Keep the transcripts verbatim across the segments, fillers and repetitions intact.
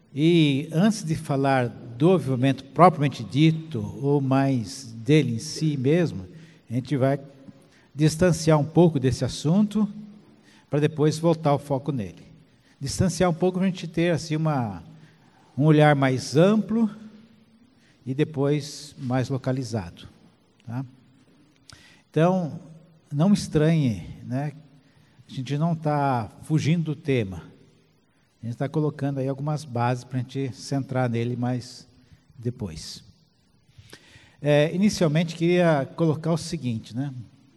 E antes de falar do avivamento propriamente dito, ou mais dele em si mesmo, a gente vai distanciar um pouco desse assunto, para depois voltar o foco nele. Distanciar um pouco para a gente ter assim, uma, um olhar mais amplo e depois mais localizado. Tá? Então, não estranhe, né? A gente não está fugindo do tema. A gente está colocando aí algumas bases para a gente centrar nele mais depois. É, inicialmente, queria colocar o seguinte, né?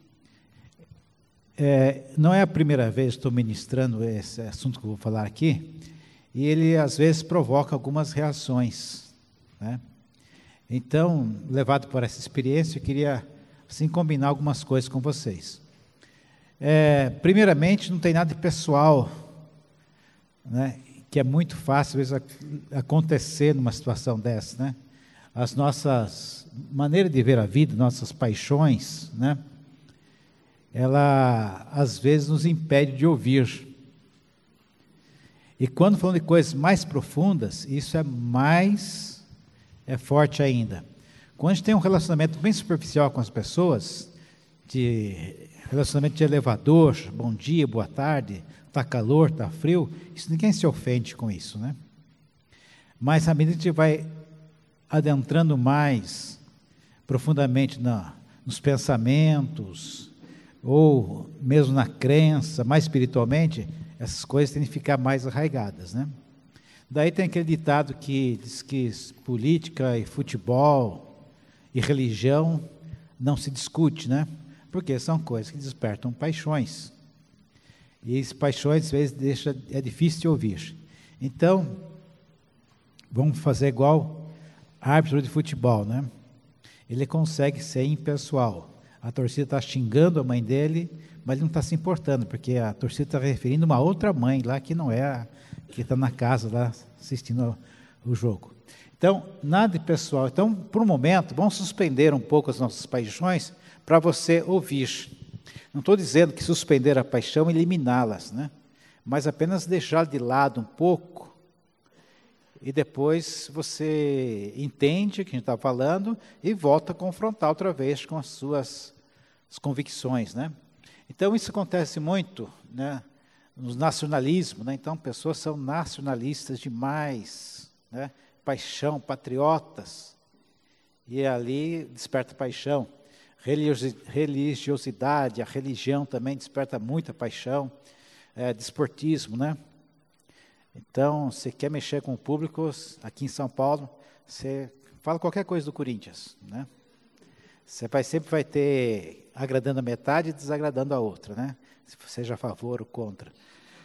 É, não é a primeira vez que estou ministrando esse assunto que eu vou falar aqui, e ele às vezes provoca algumas reações, né? Então, levado por essa experiência, eu queria assim, combinar algumas coisas com vocês. É, primeiramente, não tem nada de pessoal, né, que é muito fácil às vezes acontecer numa situação dessa, né? As nossas maneiras de ver a vida, nossas paixões, né? Ela às vezes nos impede de ouvir. E quando falando de coisas mais profundas, isso é mais é forte ainda. Quando a gente tem um relacionamento bem superficial com as pessoas, de relacionamento de elevador, bom dia, boa tarde, está calor, está frio, isso ninguém se ofende com isso, né? Mas à medida que a gente vai adentrando mais profundamente na, nos pensamentos, ou mesmo na crença, mais espiritualmente, essas coisas têm que ficar mais arraigadas, né? Daí tem aquele ditado que diz que política e futebol e religião não se discute, né? Porque são coisas que despertam paixões. E essas paixões, às vezes, deixa, é difícil de ouvir. Então, vamos fazer igual árbitro de futebol, né? Ele consegue ser impessoal. A torcida está xingando a mãe dele, mas ele não está se importando, porque a torcida está referindo a uma outra mãe lá, que não é a que está na casa lá assistindo o jogo. Então, nada de pessoal. Então, por um momento, vamos suspender um pouco as nossas paixões para você ouvir. Não estou dizendo que suspender a paixão e eliminá-las, né? Mas apenas deixar de lado um pouco e depois você entende o que a gente está falando e volta a confrontar outra vez com as suas as convicções, né? Então, isso acontece muito, né, no nacionalismo, né? Então, pessoas são nacionalistas demais, né? Paixão, patriotas, e ali desperta paixão. Religiosidade, a religião também desperta muita paixão, é, desportismo, né? Então, você quer mexer com o público, aqui em São Paulo, você fala qualquer coisa do Corinthians, né? Você vai, sempre vai ter agradando a metade e desagradando a outra, né? Seja a favor ou contra.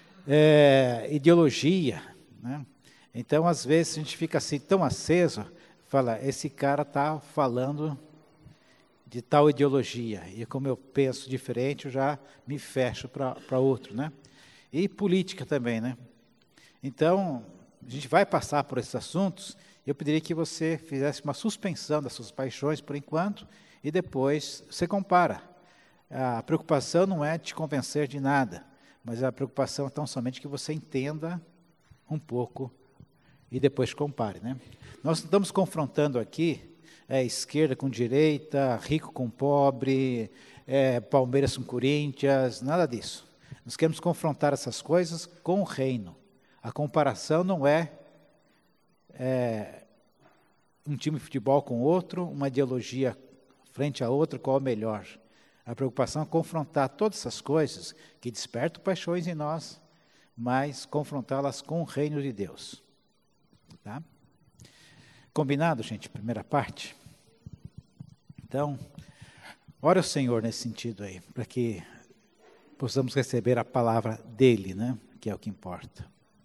É, ideologia, né? Então, às vezes, a gente fica assim tão aceso, fala, esse cara está falando de tal ideologia, e como eu penso diferente, eu já me fecho para outro, né? E política também, né? Então, a gente vai passar por esses assuntos, eu pediria que você fizesse uma suspensão das suas paixões por enquanto, e depois você compara. A preocupação não é te convencer de nada, mas a preocupação é tão somente que você entenda um pouco e depois compare, né? Nós estamos confrontando aqui é, esquerda com direita, rico com pobre, é, Palmeiras com Corinthians, nada disso. Nós queremos confrontar essas coisas com o reino. A comparação não é, é um time de futebol com outro, uma ideologia frente a outra, qual é o melhor. A preocupação é confrontar todas essas coisas que despertam paixões em nós, mas confrontá-las com o reino de Deus. Tá? Combinado, gente? Primeira parte? Então, ora ao Senhor nesse sentido aí, para que possamos receber a palavra dele, né? Que é o que importa.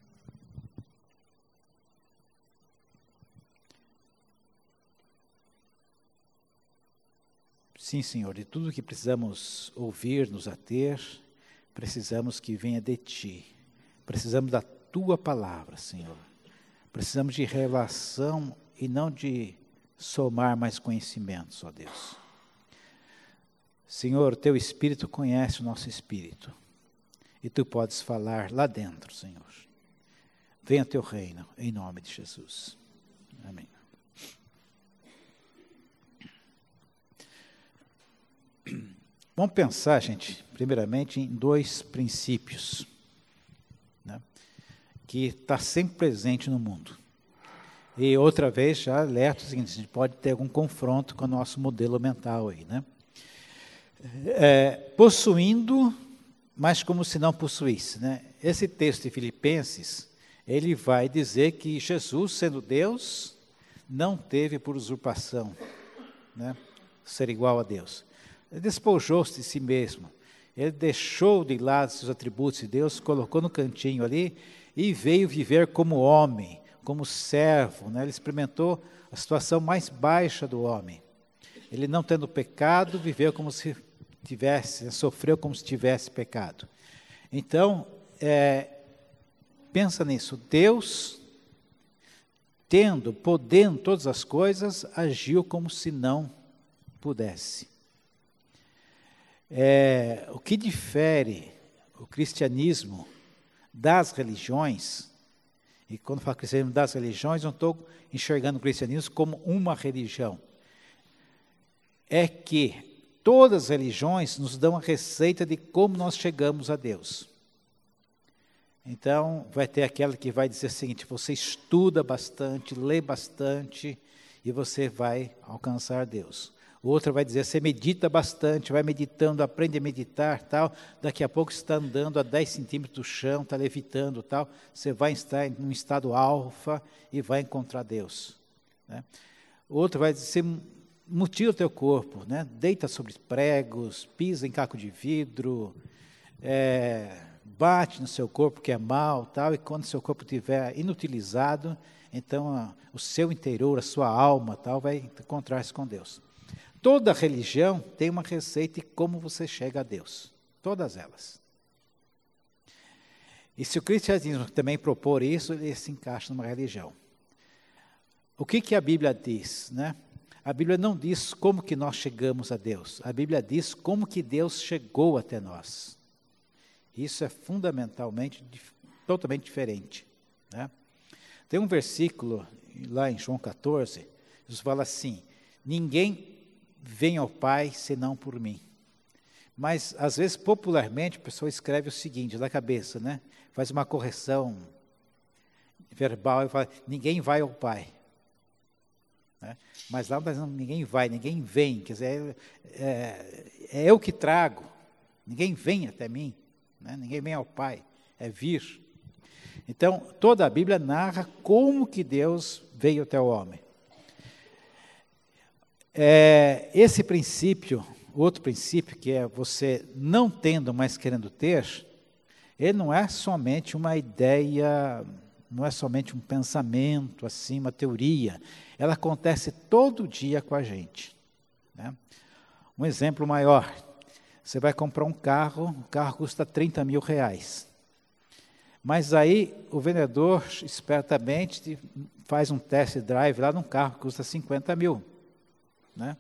Sim, Senhor, de tudo que precisamos ouvir, nos ater, precisamos que venha de Ti. Precisamos da Tua palavra, Senhor. Precisamos de revelação e não de somar mais conhecimentos, ó Deus. Senhor, Teu Espírito conhece o nosso espírito. E Tu podes falar lá dentro, Senhor. venha teu reino, em nome de Jesus. Amém. Vamos pensar, gente, primeiramente em dois princípios, né, que está sempre presente no mundo. E outra vez, já alerta o seguinte, a gente pode ter algum confronto com o nosso modelo mental aí, né? É, possuindo, mas como se não possuísse, né? Esse texto de Filipenses, ele vai dizer que Jesus, sendo Deus, não teve por usurpação, né, ser igual a Deus. Ele despojou-se de si mesmo. Ele deixou de lado seus atributos de Deus, colocou no cantinho ali e veio viver como homem, como servo, né? Ele experimentou a situação mais baixa do homem. Ele, não tendo pecado, viveu como se tivesse, sofreu como se tivesse pecado. Então, é, pensa nisso. Deus, tendo, podendo todas as coisas, agiu como se não pudesse. É, o que difere o cristianismo das religiões, e quando eu falo cristianismo das religiões, não estou enxergando o cristianismo como uma religião, é que todas as religiões nos dão a receita de como nós chegamos a Deus. Então, vai ter aquela que vai dizer o seguinte, você estuda bastante, lê bastante, e você vai alcançar Deus. Outra vai dizer, você medita bastante, vai meditando, aprende a meditar, tal, daqui a pouco você está andando a dez centímetros do chão, está levitando, tal, você vai estar em um estado alfa e vai encontrar Deus, né? Outro vai dizer, você mutila o teu corpo, né? Deita sobre pregos, pisa em caco de vidro, é, bate no seu corpo que é mal, tal, e quando o seu corpo estiver inutilizado, então a, o seu interior, a sua alma, tal, vai encontrar-se com Deus. Toda religião tem uma receita de como você chega a Deus. Todas elas. E se o cristianismo também propor isso, ele se encaixa numa religião. O que, que a Bíblia diz, né? A Bíblia não diz como que nós chegamos a Deus. A Bíblia diz como que Deus chegou até nós. Isso é fundamentalmente, totalmente diferente, né? Tem um versículo lá em João catorze, Jesus fala assim, ninguém vem ao Pai senão por mim. Mas, às vezes, popularmente, a pessoa escreve o seguinte, da cabeça, né? Faz uma correção verbal e fala, ninguém vai ao Pai. Né? Mas lá não está dizendo, ninguém vai, ninguém vem. Quer dizer, é, é eu que trago. Ninguém vem até mim. Né? Ninguém vem ao Pai. É vir. Então, toda a Bíblia narra como que Deus veio até o homem. É, esse princípio, outro princípio, que é você não tendo, mas querendo ter, ele não é somente uma ideia, não é somente um pensamento, assim, uma teoria. Ela acontece todo dia com a gente, né? Um exemplo maior, você vai comprar um carro, o carro custa trinta mil reais. Mas aí o vendedor, espertamente, faz um test drive lá num carro que custa cinquenta mil. Né?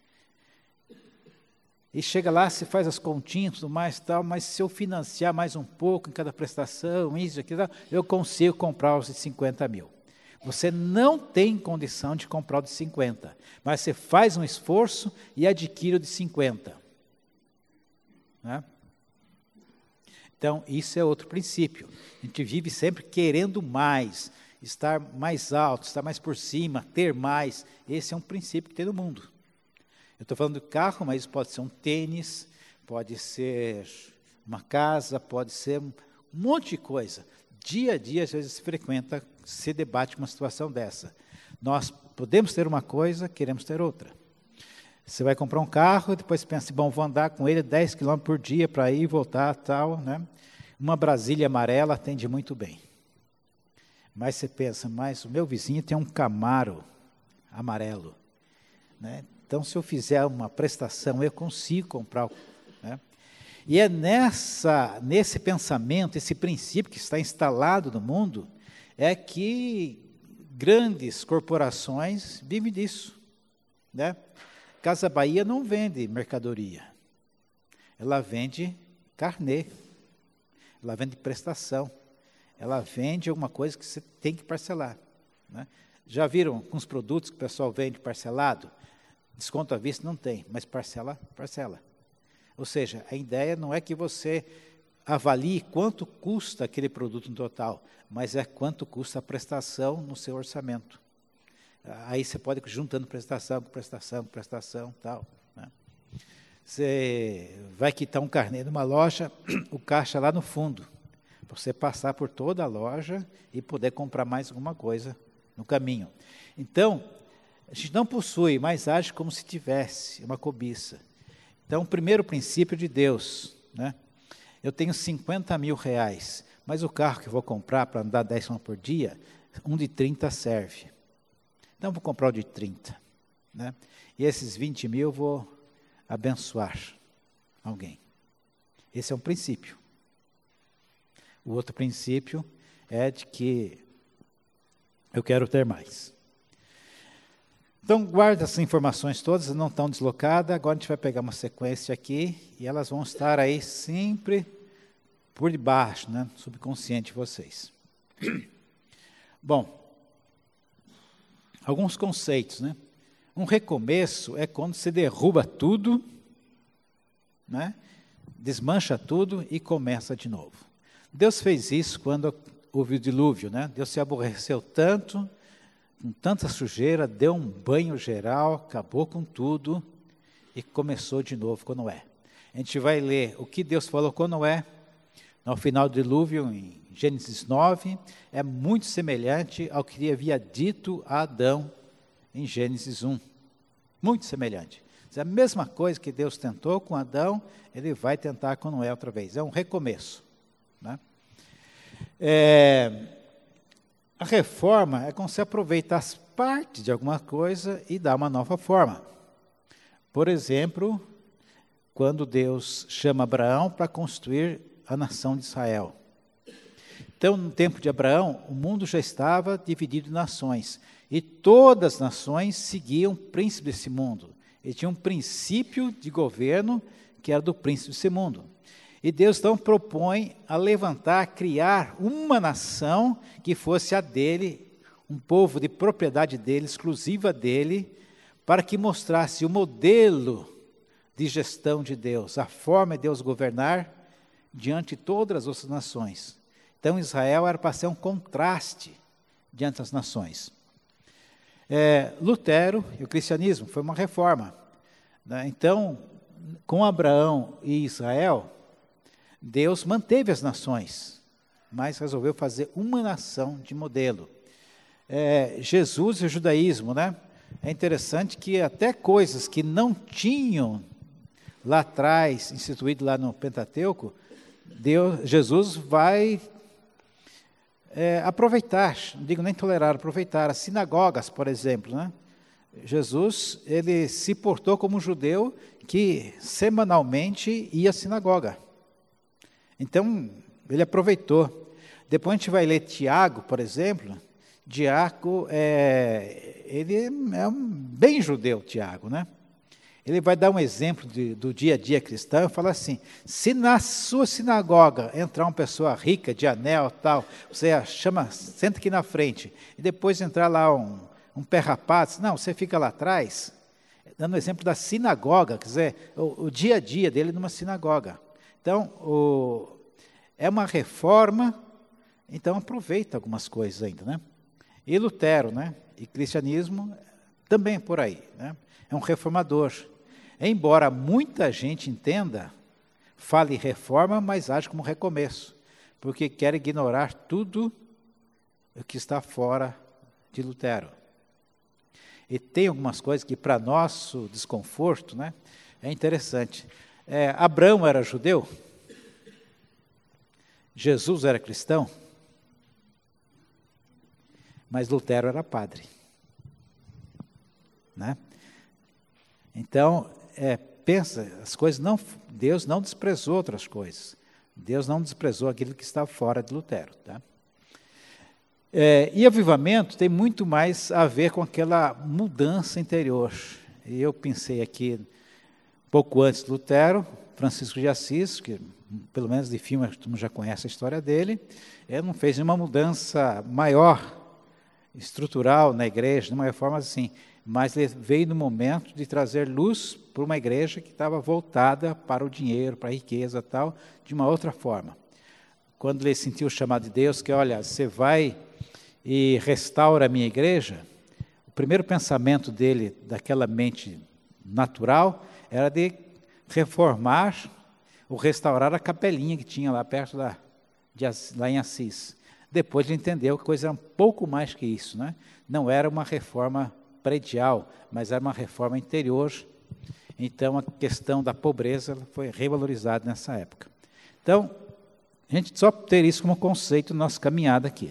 E chega lá, se faz as continhas e tudo mais, tal, mas se eu financiar mais um pouco em cada prestação, isso, aquilo, eu consigo comprar os de cinquenta mil. Você não tem condição de comprar o de cinquenta, mas você faz um esforço e adquire o de cinquenta. Né? Então, isso é outro princípio. A gente vive sempre querendo mais, estar mais alto, estar mais por cima, ter mais. Esse é um princípio que tem no mundo. Eu estou falando de carro, mas pode ser um tênis, pode ser uma casa, pode ser um monte de coisa. Dia a dia, às vezes, se frequenta, se debate uma situação dessa. Nós podemos ter uma coisa, queremos ter outra. Você vai comprar um carro, e depois pensa, bom, vou andar com ele dez quilômetros por dia para ir e voltar, tal, né? Uma Brasília amarela atende muito bem. Mas você pensa, mas o meu vizinho tem um Camaro amarelo, né? Então, se eu fizer uma prestação, eu consigo comprar, né? E é nessa, nesse pensamento, esse princípio que está instalado no mundo, é que grandes corporações vivem disso, né? Casa Bahia não vende mercadoria, ela vende carnê, ela vende prestação, ela vende alguma coisa que você tem que parcelar, né? Já viram alguns produtos que o pessoal vende parcelado? Desconto à vista não tem, mas parcela, parcela. Ou seja, a ideia não é que você avalie quanto custa aquele produto no total, mas é quanto custa a prestação no seu orçamento. Aí você pode ir juntando prestação com prestação, com prestação e tal, né? Você vai quitar um carnê numa loja, o caixa lá no fundo, para você passar por toda a loja e poder comprar mais alguma coisa no caminho. Então, a gente não possui, mas age como se tivesse uma cobiça. Então, o primeiro princípio de Deus, né? Eu tenho cinquenta mil reais, mas o carro que eu vou comprar para andar dez quilômetros por dia, um de trinta serve. Então, eu vou comprar o de trinta, né? E esses vinte mil eu vou abençoar alguém. Esse é um princípio. O outro princípio é de que eu quero ter mais. Então, guarda essas informações todas, não estão deslocadas. Agora a gente vai pegar uma sequência aqui e elas vão estar aí sempre por debaixo, né? Subconsciente de vocês. Bom, alguns conceitos, né? Um recomeço é quando você derruba tudo, né? Desmancha tudo e começa de novo. Deus fez isso quando houve o dilúvio, né? Deus se aborreceu tanto, com tanta sujeira, deu um banho geral, acabou com tudo e começou de novo com Noé. A gente vai ler o que Deus falou com Noé no final do dilúvio, em Gênesis nove, é muito semelhante ao que ele havia dito a Adão em Gênesis um. Muito semelhante. É a mesma coisa que Deus tentou com Adão, ele vai tentar com Noé outra vez. É um recomeço, né? É, a reforma é quando você aproveita as partes de alguma coisa e dá uma nova forma. Por exemplo, quando Deus chama Abraão para construir a nação de Israel. Então, no tempo de Abraão, o mundo já estava dividido em nações. E todas as nações seguiam o príncipe desse mundo. Ele tinha um princípio de governo que era do príncipe desse mundo. E Deus então propõe a levantar, criar uma nação que fosse a dele, um povo de propriedade dele, exclusiva dele, para que mostrasse o modelo de gestão de Deus, a forma de Deus governar diante de todas as outras nações. Então Israel era para ser um contraste diante das nações. É, Lutero e o cristianismo foi uma reforma, né? Então, com Abraão e Israel, Deus manteve as nações, mas resolveu fazer uma nação de modelo. É, Jesus e o judaísmo, né? É interessante que até coisas que não tinham lá atrás, instituído lá no Pentateuco, Deus, Jesus vai é, aproveitar, não digo nem tolerar, aproveitar as sinagogas, por exemplo, né? Jesus, ele se portou como um judeu que semanalmente ia à sinagoga. Então, ele aproveitou. Depois a gente vai ler Tiago, por exemplo. Tiago, é, ele é um bem judeu, Tiago, né? Ele vai dar um exemplo de, do dia a dia cristão e fala assim: se na sua sinagoga entrar uma pessoa rica, de anel tal, você chama, senta aqui na frente, e depois entrar lá um, um pé rapaz, não, você fica lá atrás, dando o exemplo da sinagoga, quer dizer, o, o dia a dia dele numa sinagoga. Então, o, é uma reforma, então aproveita algumas coisas ainda, né? E Lutero, né? E cristianismo também é por aí, né? É um reformador. Embora muita gente entenda, fale reforma, mas age como recomeço, porque quer ignorar tudo o que está fora de Lutero. E tem algumas coisas que, para nosso desconforto, né, é interessante. É, Abraão era judeu? Jesus era cristão? Mas Lutero era padre, né? Então, é, pensa, as coisas não, Deus não desprezou outras coisas. Deus não desprezou aquilo que está fora de Lutero, tá? É, e avivamento tem muito mais a ver com aquela mudança interior. E eu pensei aqui, pouco antes de Lutero, Francisco de Assis, que pelo menos de filme, todo mundo já conhece a história dele, ele não fez nenhuma mudança maior, estrutural na igreja, de uma forma assim, mas ele veio no momento de trazer luz para uma igreja que estava voltada para o dinheiro, para a riqueza e tal, de uma outra forma. Quando ele sentiu o chamado de Deus, que olha, você vai e restaura a minha igreja, o primeiro pensamento dele, daquela mente natural, era de reformar ou restaurar a capelinha que tinha lá perto da, de, lá em Assis. Depois ele entendeu que a coisa era um pouco mais que isso, né? Não era uma reforma predial, mas era uma reforma interior. Então a questão da pobreza foi revalorizada nessa época. Então, a gente só ter isso como conceito na nossa caminhada aqui.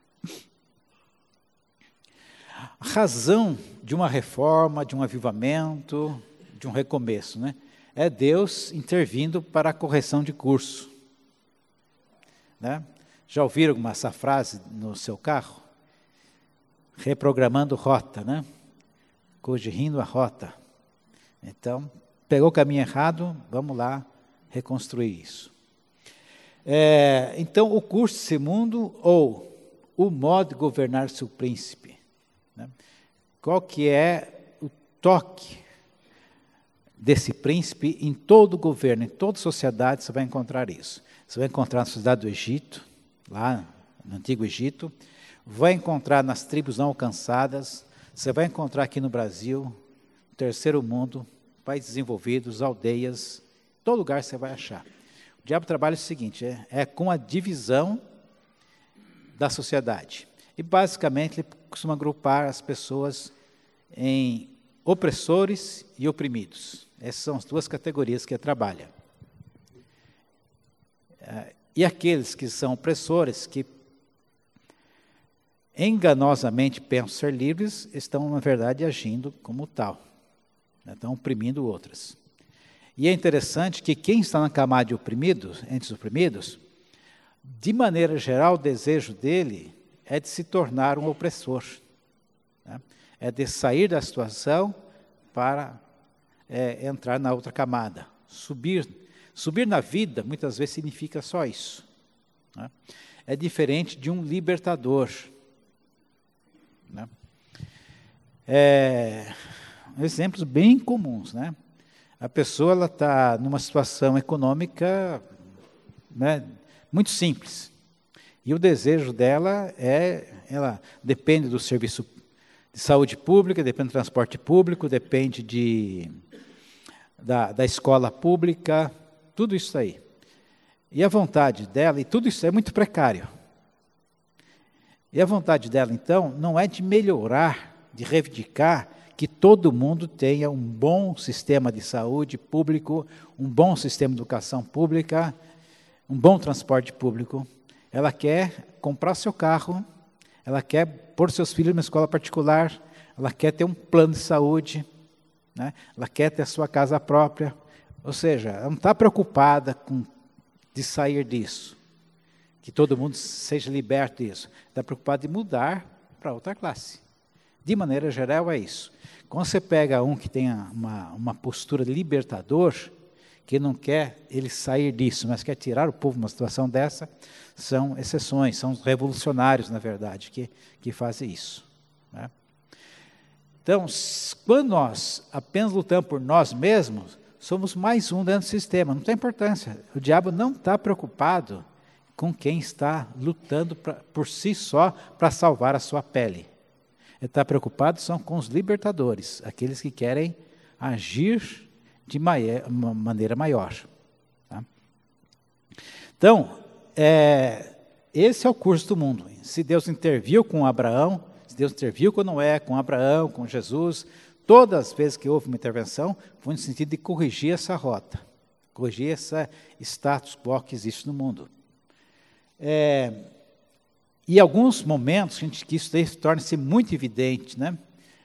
A razão de uma reforma, de um avivamento, de um recomeço, né? É Deus intervindo para a correção de curso. Né? Já ouviram essa frase no seu carro? Reprogramando rota, né? Corrigindo a rota. Então, pegou o caminho errado, vamos lá reconstruir isso. É, então, o curso desse mundo, ou o modo de governar seu príncipe. Né? Qual que é o toque desse príncipe em todo o governo, em toda sociedade, você vai encontrar isso. Você vai encontrar na sociedade do Egito, lá no Antigo Egito, vai encontrar nas tribos não alcançadas, você vai encontrar aqui no Brasil, no terceiro mundo, países desenvolvidos, aldeias, todo lugar você vai achar. O diabo trabalha o seguinte, é, é com a divisão da sociedade. E basicamente ele costuma agrupar as pessoas em opressores e oprimidos. Essas são as duas categorias que ele trabalha. E aqueles que são opressores, que enganosamente pensam ser livres, estão, na verdade, agindo como tal. Estão oprimindo outras. E é interessante que quem está na camada de oprimidos, entre os oprimidos, de maneira geral, o desejo dele é de se tornar um opressor. Né? É de sair da situação para é, entrar na outra camada. Subir, subir na vida, muitas vezes, significa só isso. Né? É diferente de um libertador. Né? É, exemplos bem comuns, né? A pessoa está numa situação econômica, né, muito simples. E o desejo dela é, ela depende do serviço de saúde pública, depende do transporte público, depende de, da, da escola pública, tudo isso aí. E a vontade dela, e tudo isso é muito precário. E a vontade dela, então, não é de melhorar, de reivindicar que todo mundo tenha um bom sistema de saúde público, um bom sistema de educação pública, um bom transporte público. Ela quer comprar seu carro, ela quer pôr seus filhos numa escola particular, ela quer ter um plano de saúde, né? Ela quer ter a sua casa própria. Ou seja, ela não está preocupada com, de sair disso, que todo mundo seja liberto disso. Está preocupada de mudar para outra classe. De maneira geral, é isso. Quando você pega um que tem uma, uma postura de libertador, que não quer ele sair disso, mas quer tirar o povo de uma situação dessa, são exceções, são os revolucionários, na verdade, que, que fazem isso. Né? Então, quando nós apenas lutamos por nós mesmos, somos mais um dentro do sistema, não tem importância. O diabo não está preocupado com quem está lutando pra, por si só para salvar a sua pele. Ele está preocupado são com os libertadores, aqueles que querem agir de uma maneira maior. Tá? Então, é, esse é o curso do mundo. Se Deus interviu com Abraão, se Deus interviu com Noé, com Abraão, com Jesus, todas as vezes que houve uma intervenção, foi no sentido de corrigir essa rota, corrigir esse status quo que existe no mundo. É, E em alguns momentos, a gente, que isso torna-se muito evidente, né?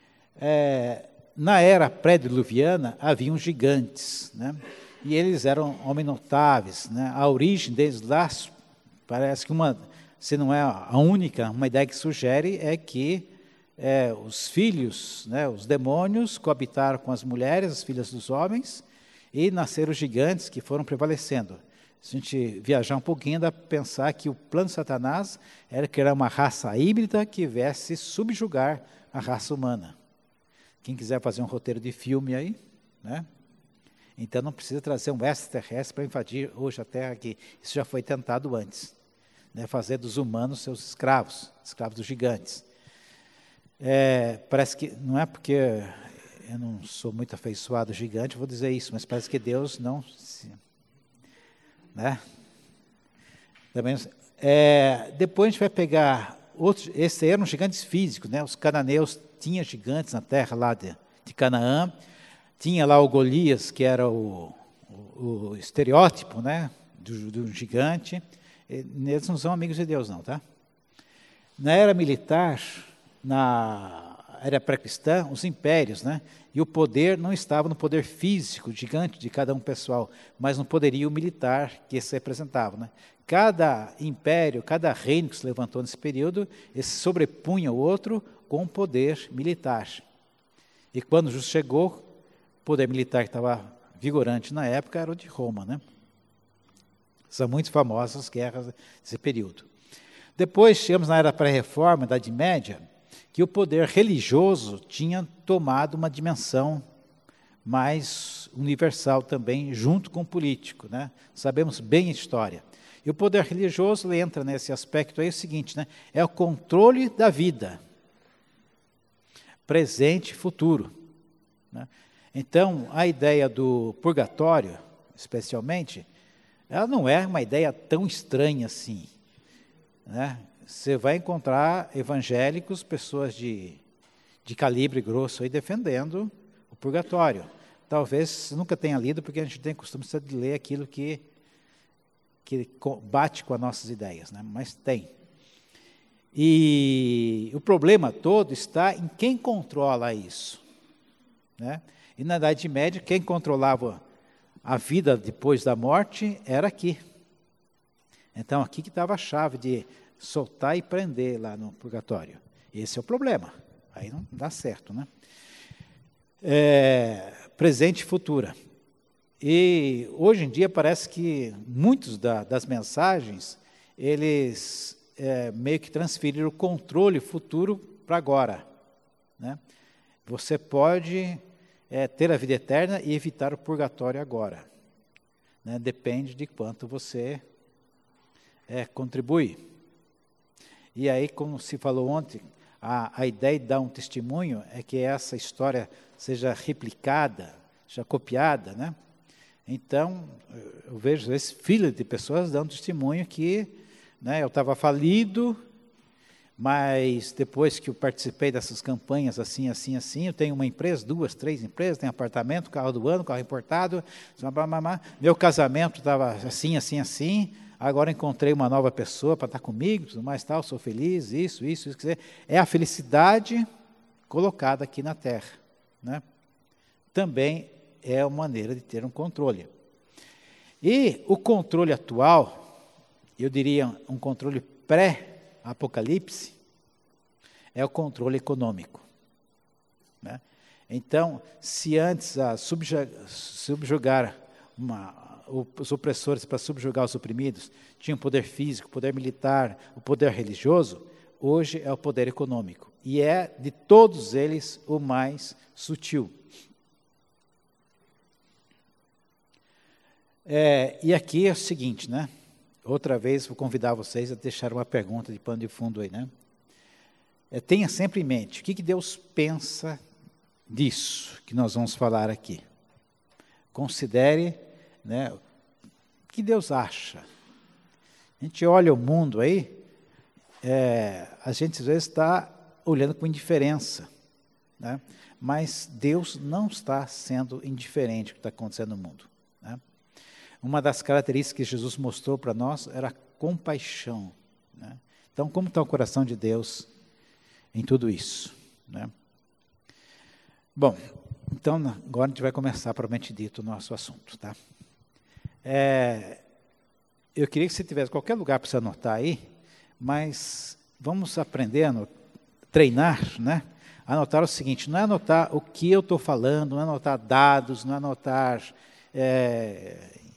É, na era pré-diluviana, haviam gigantes, né? E eles eram homens notáveis, né? A origem deles lá, parece que uma, se não é a única, uma ideia que sugere é que é, os filhos, né, os demônios coabitaram com as mulheres, as filhas dos homens, e nasceram gigantes que foram prevalecendo. Se a gente viajar um pouquinho, dá para pensar que o plano de Satanás era criar uma raça híbrida que viesse subjugar a raça humana. Quem quiser fazer um roteiro de filme aí, né? Então não precisa trazer um extraterrestre para invadir hoje a Terra aqui. Isso já foi tentado antes, né? Fazer dos humanos seus escravos, escravos dos gigantes. É, parece que, não é porque eu não sou muito afeiçoado gigante, vou dizer isso, mas parece que Deus não... Se, né? Também, é, depois a gente vai pegar outros, esses eram gigantes físicos, né? Os cananeus tinham gigantes na terra lá de, de Canaã, tinha lá o Golias, que era o, o, o estereótipo, né? do, do gigante. Eles não são amigos de Deus, não, tá? Na era militar, na era pré-cristã, os impérios, né? E o poder não estava no poder físico gigante de cada um pessoal, mas no poderio militar que esse representava, né? Cada império, cada reino que se levantou nesse período, esse sobrepunha o outro com poder militar. E quando Jesus chegou, o poder militar que estava vigorante na época era o de Roma, né? São muito famosas as guerras desse período. Depois chegamos na era pré-reforma, Idade Média, que o poder religioso tinha tomado uma dimensão mais universal também, junto com o político, né? Sabemos bem a história. E o poder religioso entra nesse aspecto aí, é o seguinte, né? É o controle da vida, presente e futuro, né? Então, a ideia do purgatório, especialmente, ela não é uma ideia tão estranha assim, né? Você vai encontrar evangélicos, pessoas de, de calibre grosso aí defendendo o purgatório. Talvez nunca tenha lido, porque a gente tem costume de ler aquilo que, que bate com as nossas ideias, né? Mas tem. E o problema todo está em quem controla isso, né? E na Idade Média, quem controlava a vida depois da morte era aqui. Então, aqui que estava a chave de soltar e prender lá no purgatório. Esse é o problema. Aí não dá certo, né? É, presente e futura. E hoje em dia parece que muitos da, das mensagens, eles é, meio que transferiram o controle futuro para agora, né? Você pode é, ter a vida eterna e evitar o purgatório agora, né? Depende de quanto você é, contribui. E aí, como se falou ontem, a, a ideia de dar um testemunho é que essa história seja replicada, seja copiada, né? Então, eu vejo esse filho de pessoas dando testemunho que, né, eu estava falido, mas depois que eu participei dessas campanhas assim, assim, assim, eu tenho uma empresa, duas, três empresas, tenho apartamento, carro do ano, carro importado, meu casamento estava assim, assim, assim, agora encontrei uma nova pessoa para estar comigo, tudo mais tal, sou feliz, isso, isso, isso, quer dizer, é a felicidade colocada aqui na Terra, né? Também é uma maneira de ter um controle. E o controle atual, eu diria um controle pré-apocalipse, é o controle econômico, né? Então, se antes a subjugar uma os opressores para subjugar os oprimidos, tinham poder físico, poder militar, o poder religioso, hoje é o poder econômico. E é, de todos eles, o mais sutil. É, e aqui é o seguinte, né? Outra vez vou convidar vocês a deixar uma pergunta de pano de fundo aí, né? É, tenha sempre em mente, o que, que Deus pensa disso que nós vamos falar aqui? Considere, né, o que Deus acha. A gente olha o mundo aí, é, a gente às vezes está olhando com indiferença, né? Mas Deus não está sendo indiferente ao que está acontecendo no mundo, né? Uma das características que Jesus mostrou para nós era a compaixão, né? Então, como está o coração de Deus em tudo isso, né? Bom, então agora a gente vai começar, propriamente dito, o nosso assunto, tá? É, eu queria que você tivesse qualquer lugar para você anotar aí, mas vamos aprender a treinar, né? Anotar o seguinte, não é anotar o que eu estou falando, não é anotar dados, não é anotar é,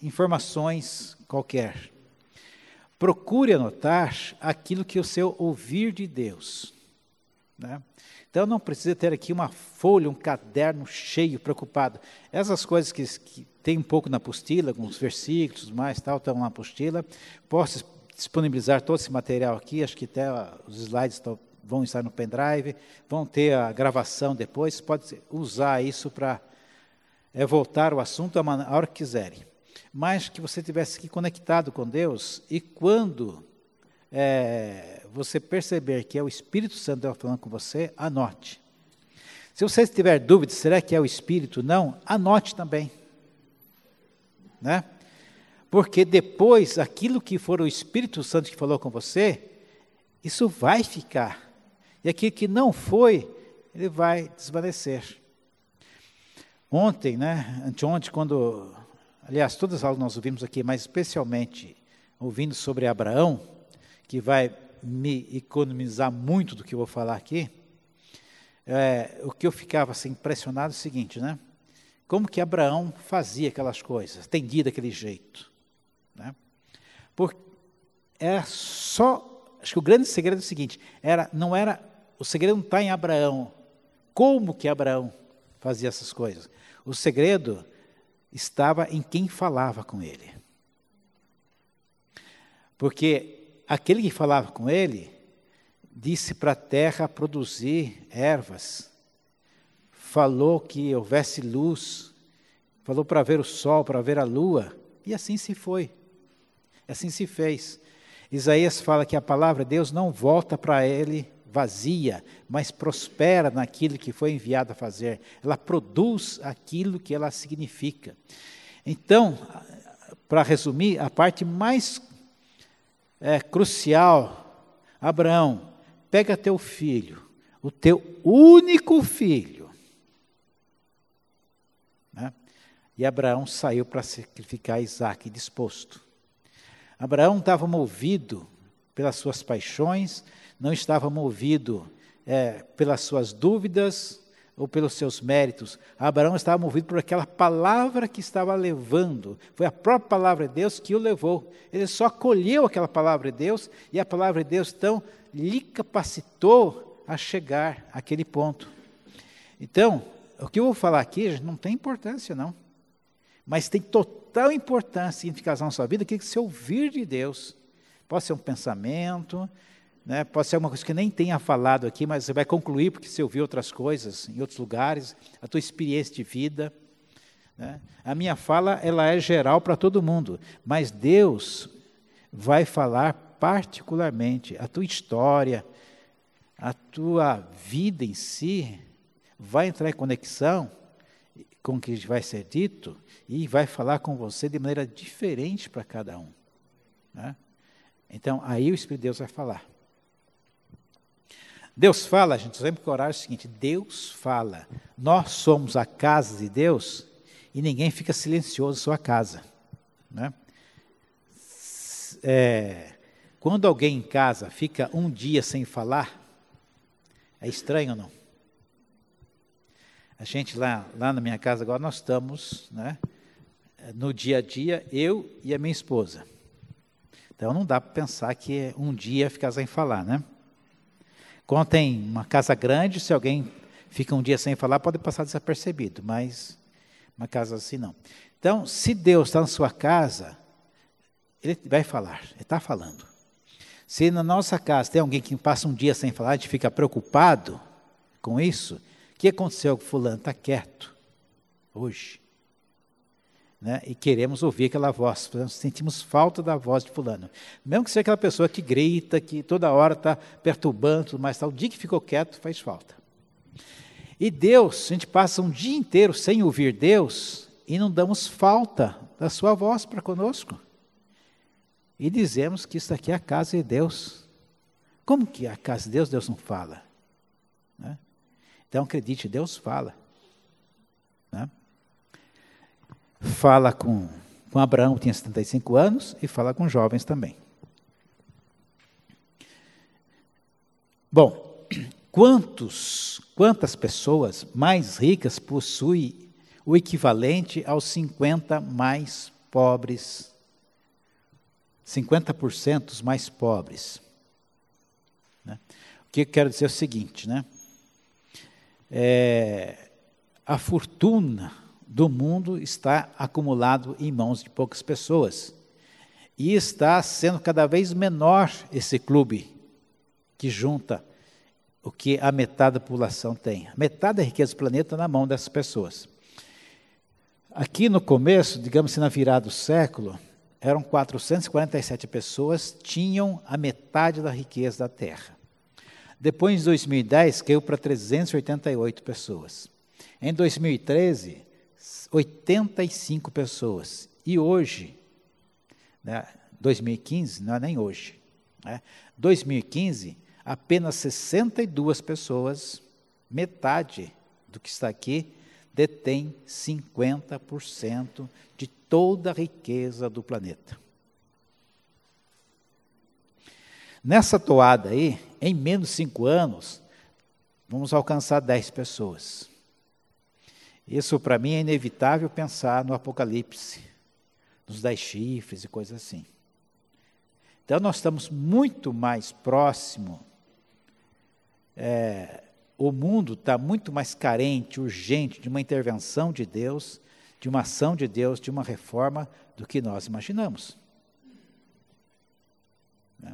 informações qualquer. Procure anotar aquilo que é o seu ouvir de Deus. Né? Então, não precisa ter aqui uma folha, um caderno cheio, preocupado. Essas coisas que, que tem um pouco na apostila, alguns versículos, mais tal, estão na apostila. Posso disponibilizar todo esse material aqui, acho que até os slides estão, vão estar no pendrive, vão ter a gravação depois, pode usar isso para é, voltar ao assunto a hora que quiserem. Mas que você estivesse aqui conectado com Deus, e quando é, você perceber que é o Espírito Santo falando com você, anote. Se você tiver dúvida, será que é o Espírito? Não, anote também. Né? Porque depois, aquilo que for o Espírito Santo que falou com você, isso vai ficar. E aquilo que não foi, ele vai desvanecer. Ontem, né, anteontem, quando, aliás, todas as aulas nós ouvimos aqui, mas especialmente ouvindo sobre Abraão, que vai me economizar muito do que eu vou falar aqui, é, o que eu ficava assim, impressionado é o seguinte, né? Como que Abraão fazia aquelas coisas, atendia daquele jeito. Né? Porque era só, acho que o grande segredo é o seguinte, era, não era, o segredo não está em Abraão, como que Abraão fazia essas coisas. O segredo estava em quem falava com ele. Porque aquele que falava com ele, disse para a terra produzir ervas, falou que houvesse luz, falou para ver o sol, para ver a lua, e assim se foi, assim se fez. Isaías fala que a palavra de Deus não volta para ele vazia, mas prospera naquilo que foi enviado a fazer, ela produz aquilo que ela significa. Então, para resumir, a parte mais é, crucial, Abraão, pega teu filho, o teu único filho, né? E Abraão saiu para sacrificar Isaque, disposto. Abraão estava movido pelas suas paixões, não estava movido é, pelas suas dúvidas ou pelos seus méritos. Abraão estava movido por aquela palavra que estava levando. Foi a própria palavra de Deus que o levou. Ele só acolheu aquela palavra de Deus e a palavra de Deus, então, lhe capacitou a chegar àquele ponto. Então, o que eu vou falar aqui, gente, não tem importância, não. Mas tem total importância e significação na sua vida, que você ouvir de Deus. Pode ser um pensamento, né? Pode ser uma coisa que nem tenha falado aqui, mas você vai concluir porque você ouviu outras coisas em outros lugares, a tua experiência de vida. Né? A minha fala, ela é geral para todo mundo, mas Deus vai falar particularmente. A tua história, a tua vida em si, vai entrar em conexão com o que vai ser dito e vai falar com você de maneira diferente para cada um. Né? Então, aí o Espírito de Deus vai falar. Deus fala, a gente sempre tem que orar o seguinte, Deus fala, nós somos a casa de Deus e ninguém fica silencioso em sua casa. Né? É, quando alguém em casa fica um dia sem falar, é estranho ou não? A gente lá, lá na minha casa agora, nós estamos, né, no dia a dia, eu e a minha esposa. Então não dá para pensar que um dia ficar sem falar, né? Quando tem uma casa grande, se alguém fica um dia sem falar, pode passar desapercebido, mas uma casa assim não. Então, se Deus está na sua casa, Ele vai falar, Ele está falando. Se na nossa casa tem alguém que passa um dia sem falar, a gente fica preocupado com isso, o que aconteceu com fulano? Está quieto hoje. Né? E queremos ouvir aquela voz, sentimos falta da voz de fulano. Mesmo que seja aquela pessoa que grita, que toda hora está perturbando, mas tal, o dia que ficou quieto faz falta. E Deus, a gente passa um dia inteiro sem ouvir Deus e não damos falta da sua voz para conosco. E dizemos que isso aqui é a casa de Deus. Como que é a casa de Deus, Deus não fala? Né? Então acredite, Deus fala. Né? Fala com, com Abraão, que tinha setenta e cinco anos, e fala com jovens também. Bom, quantos, quantas pessoas mais ricas possuem o equivalente aos cinquenta mais pobres, cinquenta por cento os mais pobres. Né? O que eu quero dizer é o seguinte, né? É, a fortuna do mundo está acumulado em mãos de poucas pessoas. E está sendo cada vez menor esse clube que junta o que a metade da população tem. Metade da riqueza do planeta na mão dessas pessoas. Aqui no começo, digamos assim, na virada do século, eram quatrocentas e quarenta e sete pessoas, tinham a metade da riqueza da Terra. Depois, em dois mil e dez, caiu para trezentas e oitenta e oito pessoas. Em dois mil e treze, oitenta e cinco pessoas. E hoje, né, dois mil e quinze, não é nem hoje, né, dois mil e quinze, apenas sessenta e duas pessoas, metade do que está aqui, detém cinquenta por cento de toda a riqueza do planeta. Nessa toada aí, em menos de cinco anos, vamos alcançar dez pessoas. Isso, para mim, é inevitável pensar no Apocalipse, nos dez chifres e coisas assim. Então, nós estamos muito mais próximo, é, o mundo está muito mais carente, urgente, de uma intervenção de Deus, de uma ação de Deus, de uma reforma, do que nós imaginamos. Né?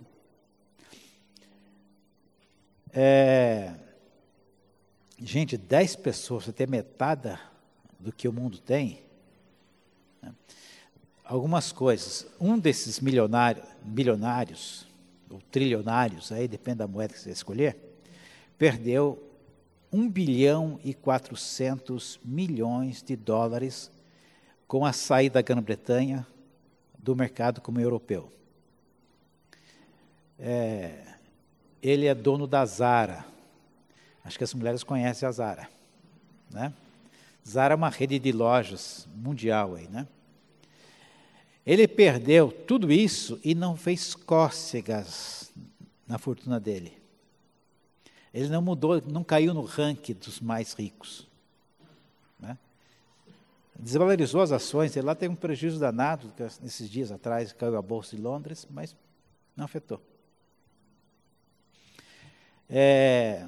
É, gente, dez pessoas, você ter metade do que o mundo tem, né? Algumas coisas. Um desses milionários, bilionários, ou trilionários, aí depende da moeda que você escolher, perdeu um bilhão e quatrocentos milhões de dólares com a saída da Grã-Bretanha do mercado comum europeu. É, ele é dono da Zara. Acho que as mulheres conhecem a Zara, né? Zara é uma rede de lojas mundial aí, né? Ele perdeu tudo isso e não fez cócegas na fortuna dele. Ele não mudou, não caiu no ranking dos mais ricos, né? Desvalorizou as ações, ele lá teve um prejuízo danado, nesses dias atrás caiu a Bolsa de Londres, mas não afetou. É,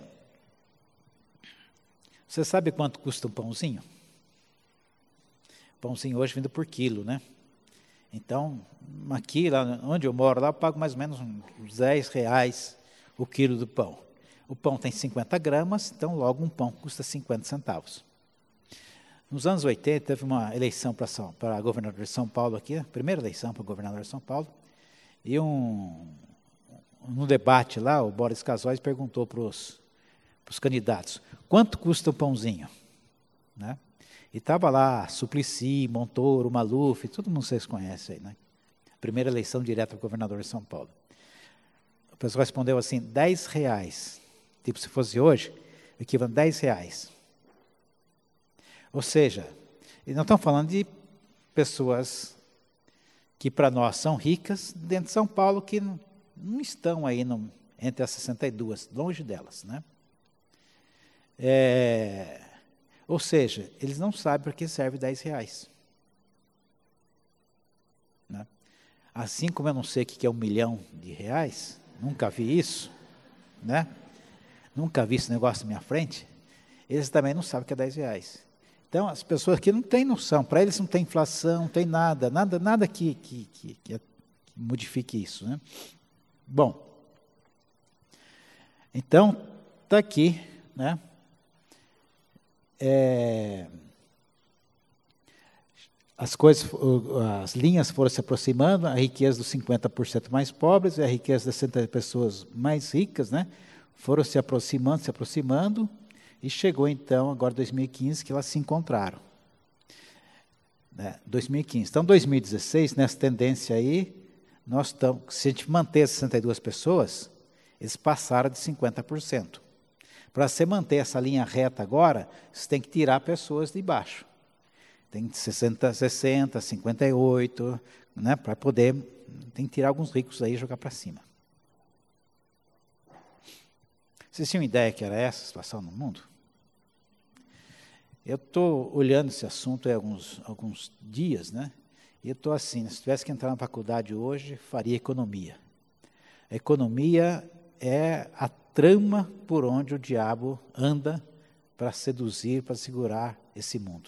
você sabe quanto custa um pãozinho? Pãozinho hoje vende por quilo, né? Então, aqui, lá onde eu moro, lá eu pago mais ou menos uns dez reais o quilo do pão. O pão tem cinquenta gramas, então logo um pão custa cinquenta centavos. Nos anos oitenta, teve uma eleição para, São, para governador de São Paulo aqui, a primeira eleição para governador de São Paulo, e um, no debate lá, o Boris Casoy perguntou para os candidatos, quanto custa o pãozinho? Né? E estava lá Suplicy, Montoro, Maluf, todo mundo vocês conhecem aí, né? Primeira eleição direta para governador de São Paulo. O pessoal respondeu assim, dez reais. Tipo, se fosse hoje, equivalente a dez reais. Ou seja, eles não estão falando de pessoas que para nós são ricas dentro de São Paulo, que não, não estão aí no, entre as sessenta e duas, longe delas, né? É... Ou seja, eles não sabem para que serve dez reais. Né? Assim como eu não sei o que é um milhão de reais, nunca vi isso, né? Nunca vi esse negócio na minha frente, eles também não sabem o que é dez reais. Então, as pessoas aqui não têm noção, para eles não tem inflação, não tem nada, nada, nada que, que, que, que modifique isso. Né? Bom, então, está aqui, né? É, as coisas, as linhas foram se aproximando, a riqueza dos cinquenta por cento mais pobres e a riqueza das sessenta pessoas mais ricas, né, foram se aproximando, se aproximando, e chegou então, agora dois mil e quinze, que elas se encontraram. Né, dois mil e quinze. Então, dois mil e dezesseis, nessa tendência aí, nós estamos, se a gente manter as sessenta e duas pessoas, eles passaram de cinquenta por cento. Para você manter essa linha reta agora, você tem que tirar pessoas de baixo. Tem sessenta, sessenta, cinquenta e oito, né, para poder, tem que tirar alguns ricos aí e jogar para cima. Vocês tinham ideia que era essa a situação no mundo? Eu estou olhando esse assunto há alguns, alguns dias, né, E eu estou assim, se tivesse que entrar na faculdade hoje, faria economia. A economia é a trama por onde o diabo anda para seduzir, para segurar esse mundo.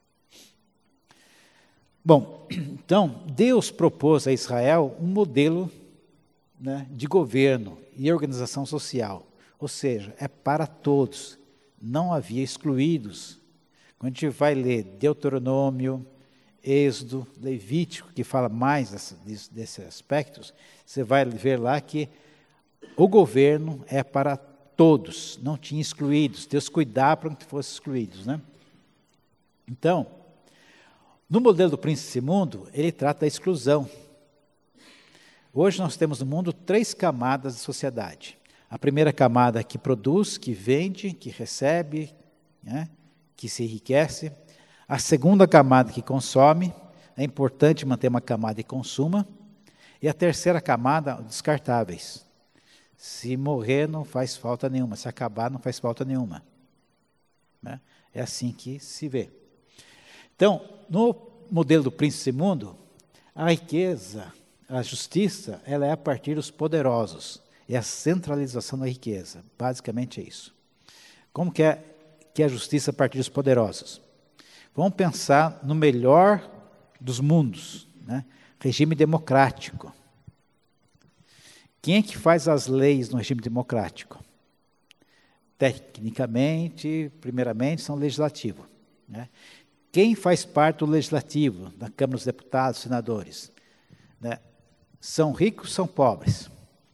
Bom, então, Deus propôs a Israel um modelo, né, de governo e organização social, ou seja, é para todos, não havia excluídos. Quando a gente vai ler Deuteronômio, Êxodo, Levítico, que fala mais desse, desses aspectos, você vai ver lá que o governo é para todos, não tinha excluídos, Deus cuidava para que fossem excluídos, né? Então, no modelo do príncipe desse mundo, ele trata da exclusão. Hoje nós temos no mundo três camadas de sociedade. A primeira camada que produz, que vende, que recebe, né, que se enriquece. A segunda camada que consome, é importante manter uma camada de consumo. E a terceira camada, descartáveis. Se morrer, não faz falta nenhuma. Se acabar, não faz falta nenhuma. Né? É assim que se vê. Então, no modelo do príncipe desse mundo, a riqueza, a justiça, ela é a partir dos poderosos. É a centralização da riqueza. Basicamente é isso. Como que é, que é a justiça a partir dos poderosos? Vamos pensar no melhor dos mundos, né? Regime democrático. Quem é que faz as leis no regime democrático? Tecnicamente, primeiramente, são o legislativo, né? Quem faz parte do legislativo, da Câmara dos Deputados, senadores? Né? São ricos, são pobres?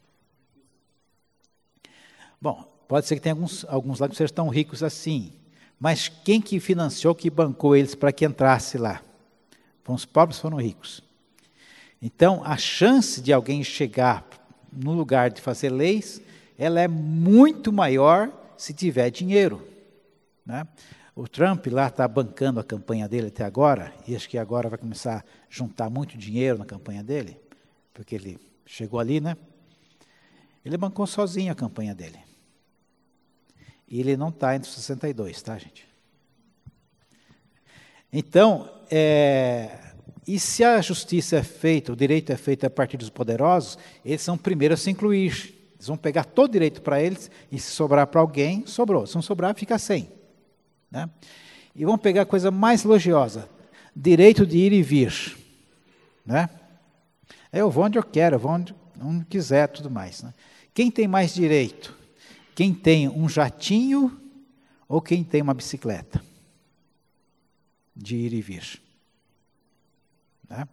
Bom, pode ser que tenha alguns, alguns lá que sejam tão ricos assim, mas quem que financiou, que bancou eles para que entrasse lá? Foram os pobres, foram ricos. Então, a chance de alguém chegar no lugar de fazer leis, ela é muito maior se tiver dinheiro, né? O Trump lá está bancando a campanha dele até agora, e acho que agora vai começar a juntar muito dinheiro na campanha dele, porque ele chegou ali, né? Ele bancou sozinho a campanha dele. E ele não está entre os sessenta e dois, tá, gente? Então, é, e se a justiça é feita, o direito é feito a partir dos poderosos, eles são primeiros a se incluir. Eles vão pegar todo o direito para eles, e se sobrar para alguém, sobrou. Se não sobrar, fica sem. Né? E vão pegar a coisa mais elogiosa, direito de ir e vir. Né? Eu vou onde eu quero, eu vou onde, onde quiser, tudo mais. Né? Quem tem mais direito? Quem tem um jatinho ou quem tem uma bicicleta? De ir e vir. Né?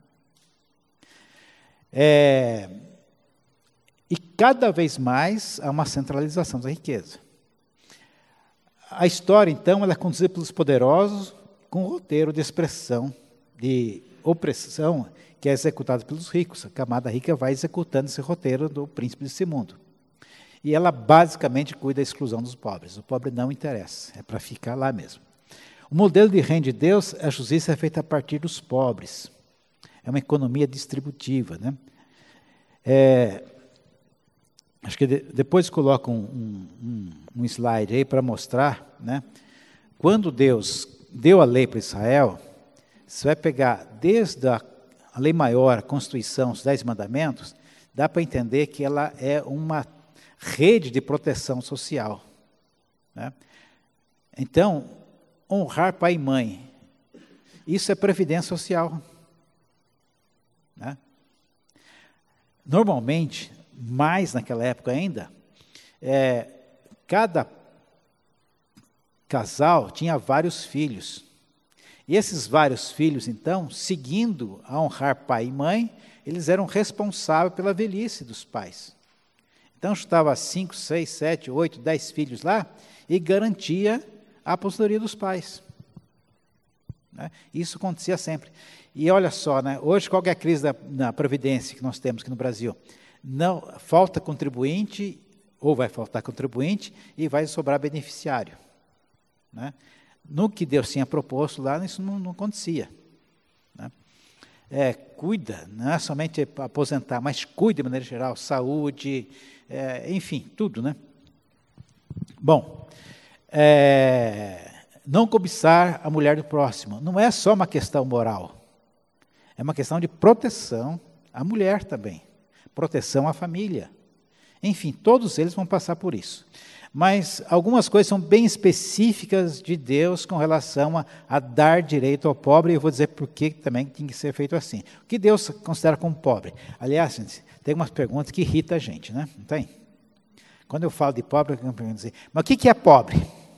É, e cada vez mais há uma centralização da riqueza. A história, então, ela é conduzida pelos poderosos com um roteiro de expressão, de opressão, que é executado pelos ricos. A camada rica vai executando esse roteiro do príncipe desse mundo. E ela basicamente cuida da exclusão dos pobres. O pobre não interessa, é para ficar lá mesmo. O modelo de reino de Deus, a justiça é feita a partir dos pobres. É uma economia distributiva, né? É, acho que de, depois coloca um, um, um, um slide aí para mostrar, né? Quando Deus deu a lei para Israel, você vai pegar desde a, a lei maior, a Constituição, os Dez Mandamentos, dá para entender que ela é uma rede de proteção social. Né? Então, honrar pai e mãe, isso é previdência social. Né? Normalmente, mais naquela época ainda, é, cada casal tinha vários filhos. E esses vários filhos, então, seguindo a honrar pai e mãe, eles eram responsáveis pela velhice dos pais. Então, estava cinco, seis, sete, oito, dez filhos lá e garantia a aposentadoria dos pais. Né? Isso acontecia sempre. E olha só, né? Hoje, qual é a crise da, na Previdência que nós temos aqui no Brasil? Não, falta contribuinte, ou vai faltar contribuinte, e vai sobrar beneficiário. Né? No que Deus tinha proposto lá, isso não, não acontecia. Né? É, cuida, não é somente aposentar, mas cuida de maneira geral, saúde, é, enfim, tudo, né? Bom, é, não cobiçar a mulher do próximo, não é só uma questão moral, É uma questão de proteção à mulher também, proteção à família. Enfim, todos eles vão passar por isso. Mas algumas coisas são bem específicas de Deus com relação a, a dar direito ao pobre, e eu vou dizer por que também tem que ser feito assim. O que Deus considera como pobre? Aliás, gente, tem umas perguntas que irritam a gente, né? Não tem? Quando eu falo de pobre, eu pergunto assim, mas o que é pobre?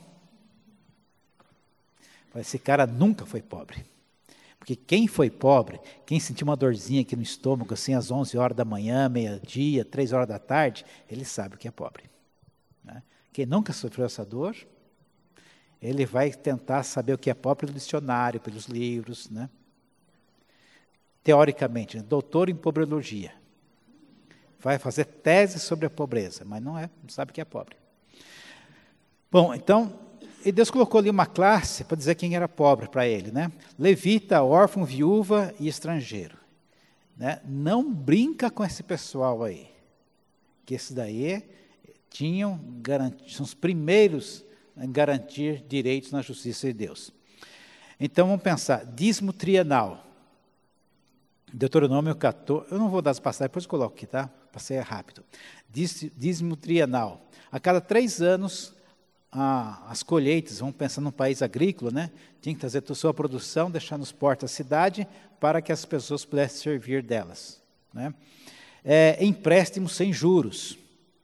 Esse cara nunca foi pobre. Porque quem foi pobre, quem sentiu uma dorzinha aqui no estômago, assim, às onze horas da manhã, meia-dia, três horas da tarde, ele sabe o que é pobre. Né? Quem nunca sofreu essa dor, ele vai tentar saber o que é pobre pelo dicionário, pelos livros, né? Teoricamente, né? Doutor em pobrologia. Vai fazer tese sobre a pobreza, mas não é, não sabe o que é pobre. Bom, então, e Deus colocou ali uma classe para dizer quem era pobre para ele, né? Levita, órfão, viúva e estrangeiro. Né? Não brinca com esse pessoal aí, que esses daí tinham são os primeiros em garantir direitos na justiça de Deus. Então vamos pensar, dízimo trienal. Deuteronômio quatorze, eu não vou dar as passagens, depois eu coloco aqui, tá? Passei rápido. Dízimo trienal. A cada três anos, a, as colheitas, vamos pensar num país agrícola, né? Tinha que trazer toda a sua produção, deixar nos portos da cidade, para que as pessoas pudessem servir delas. Né? É, empréstimos sem juros.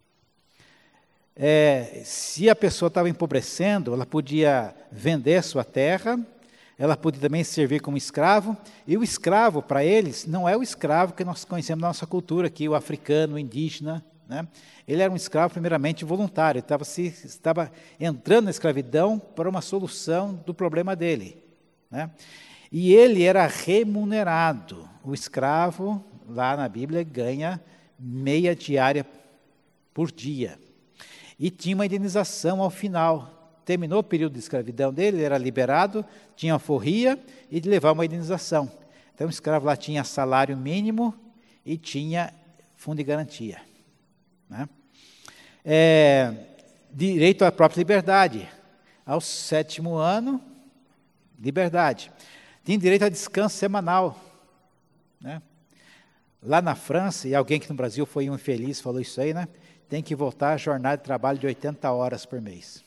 É, se a pessoa estava empobrecendo, ela podia vender sua terra, ela podia também servir como escravo, e o escravo, para eles, não é o escravo que nós conhecemos na nossa cultura aqui, o africano, o indígena, né? Ele era um escravo primeiramente voluntário, estava, se, estava entrando na escravidão para uma solução do problema dele. Né? E ele era remunerado. O escravo, lá na Bíblia, ganha meia diária por dia. E tinha uma indenização ao final. Terminou o período de escravidão dele, ele era liberado, tinha alforria e de levar uma indenização. Então o escravo lá tinha salário mínimo e tinha fundo de garantia. Né? É, direito à própria liberdade. Ao sétimo ano, liberdade. Tinha direito a descanso semanal. Né? Lá na França, e alguém que no Brasil foi um infeliz, falou isso aí, né? Tem que voltar à jornada de trabalho de oitenta horas por mês.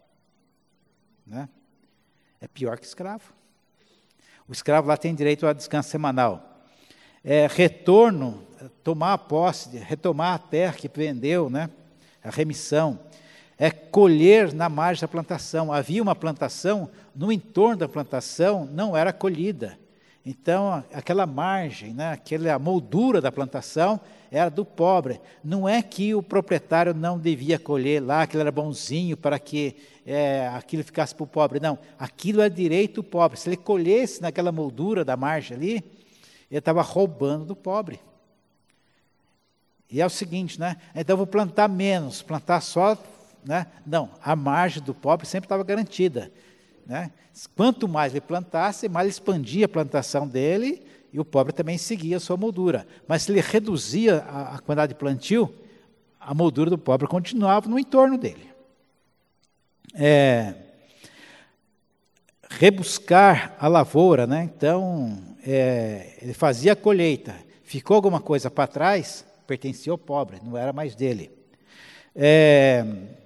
Né? É pior que escravo. O escravo lá tem direito a descanso semanal. É, retorno, tomar a posse, retomar a terra que vendeu, né? A remissão. É colher na margem da plantação. Havia uma plantação, no entorno da plantação não era colhida. Então, aquela margem, né, aquela moldura da plantação era do pobre. Não é que o proprietário não devia colher lá, aquilo era bonzinho para que é, aquilo ficasse para o pobre. Não, aquilo é direito do pobre. Se ele colhesse naquela moldura da margem ali, ele estava roubando do pobre. E é o seguinte, né? Então, eu vou plantar menos, plantar só... Né? Não, a margem do pobre sempre estava garantida. Né? Quanto mais ele plantasse, mais ele expandia a plantação dele e o pobre também seguia a sua moldura. Mas se ele reduzia a, a quantidade de plantio, a moldura do pobre continuava no entorno dele. É, rebuscar a lavoura, né? Então, é, ele fazia a colheita. Ficou alguma coisa para trás, pertencia ao pobre, não era mais dele. É,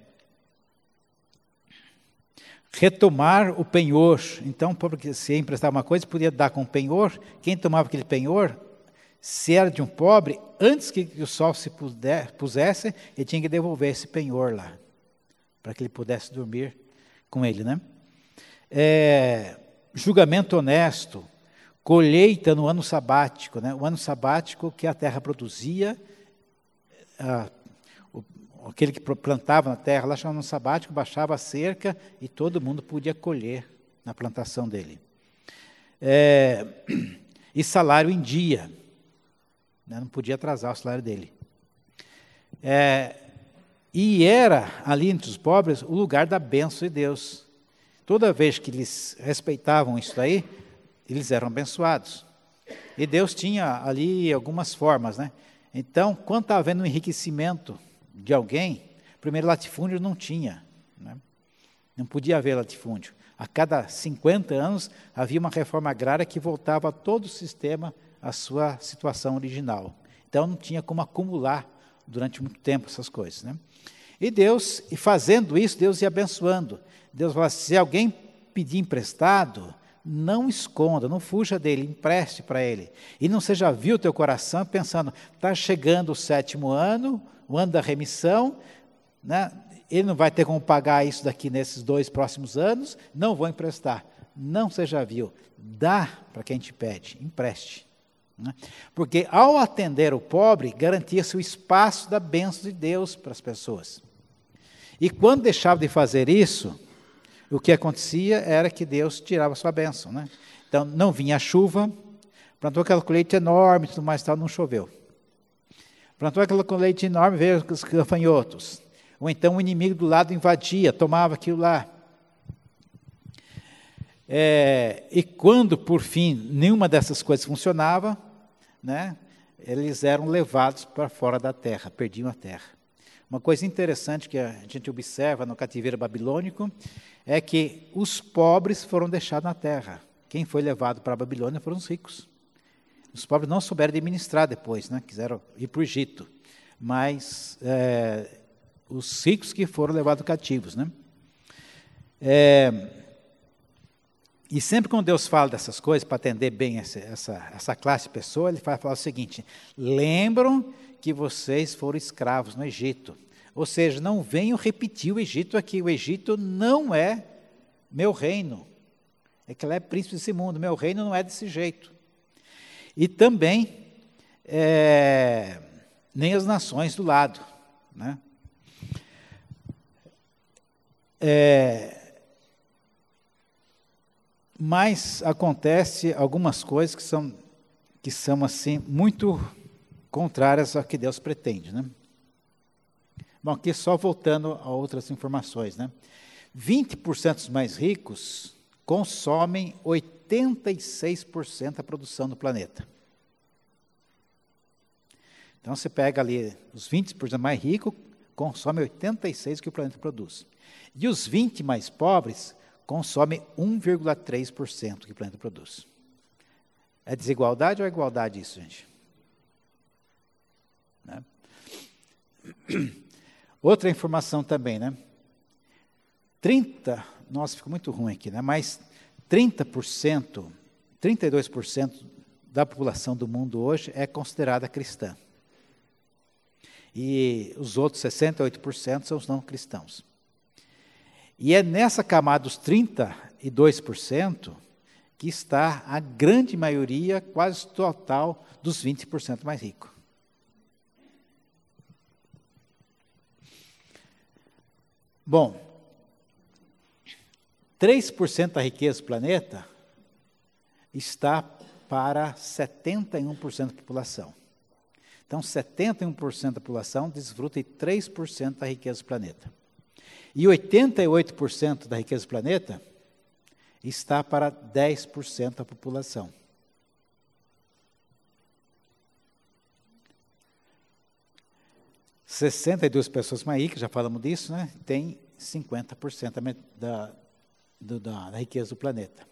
retomar o penhor. Então, porque se emprestar uma coisa, podia dar com o penhor. Quem tomava aquele penhor, se era de um pobre, antes que o sol se pusesse, ele tinha que devolver esse penhor lá, para que ele pudesse dormir com ele. Né? É, julgamento honesto, colheita no ano sabático. Né? O ano sabático que a terra produzia, a, aquele que plantava na terra, lá chamava no sabático, baixava a cerca e todo mundo podia colher na plantação dele. É, e salário em dia, né? Não podia atrasar o salário dele. É, e era, ali entre os pobres, o lugar da bênção de Deus. Toda vez que eles respeitavam isso aí, eles eram abençoados. E Deus tinha ali algumas formas. Né? Então, quando estava havendo um enriquecimento de alguém, primeiro latifúndio não tinha. Né? Não podia haver latifúndio. A cada cinquenta anos havia uma reforma agrária que voltava todo o sistema à sua situação original. Então não tinha como acumular durante muito tempo essas coisas, né? E Deus, e fazendo isso, Deus ia abençoando. Deus falava, se alguém pedir emprestado, não esconda, não fuja dele, empreste para ele. E não seja vil o teu coração pensando, está chegando o sétimo ano, o ano da remissão, né? Ele não vai ter como pagar isso daqui nesses dois próximos anos, não vou emprestar. Não seja vil, dá para quem te pede, empreste. Né? Porque ao atender o pobre, garantia-se o espaço da bênção de Deus para as pessoas. E quando deixava de fazer isso, o que acontecia era que Deus tirava a sua bênção. Né? Então, não vinha a chuva, plantou aquela colheita enorme, tudo mais tal, não choveu. Plantou aquela colheita enorme, veio os gafanhotos. Ou então o inimigo do lado invadia, tomava aquilo lá. É, e quando, por fim, nenhuma dessas coisas funcionava, né, eles eram levados para fora da terra, perdiam a terra. Uma coisa interessante que a gente observa no cativeiro babilônico é que os pobres foram deixados na terra. Quem foi levado para a Babilônia foram os ricos. Os pobres não souberam administrar depois, né, quiseram ir para o Egito. Mas é, os ricos que foram levados cativos, né? É, e sempre quando Deus fala dessas coisas, para atender bem essa, essa, essa classe de pessoa, ele vai falar o seguinte, lembram que vocês foram escravos no Egito. Ou seja, não venham repetir o Egito aqui, o Egito não é meu reino. É que ela é príncipe desse mundo, meu reino não é desse jeito. E também, é, nem as nações do lado, né? É, mas acontece algumas coisas que são, que são assim, muito contrárias ao que Deus pretende, né? Bom, aqui só voltando a outras informações, né? vinte por cento dos mais ricos consomem oitenta e seis por cento da produção do planeta. Então, você pega ali os vinte por cento mais ricos, consome oitenta e seis por cento que o planeta produz. E os vinte mais pobres consomem um vírgula três por cento que o planeta produz. É desigualdade ou é igualdade isso, gente? Né? Outra informação também, né? trinta, nossa, ficou muito ruim aqui, né? Mas trinta por cento, trinta e dois por cento da população do mundo hoje é considerada cristã. E os outros sessenta e oito por cento são os não cristãos. E é nessa camada dos trinta e dois por cento que está a grande maioria, quase total, dos vinte por cento mais ricos. Bom, três por cento da riqueza do planeta está para setenta e um por cento da população. Então, setenta e um por cento da população desfruta de três por cento da riqueza do planeta. E oitenta e oito por cento da riqueza do planeta está para dez por cento da população. sessenta e duas pessoas mais ricas, já falamos disso, né? Tem cinquenta por cento da, da, da, da riqueza do planeta.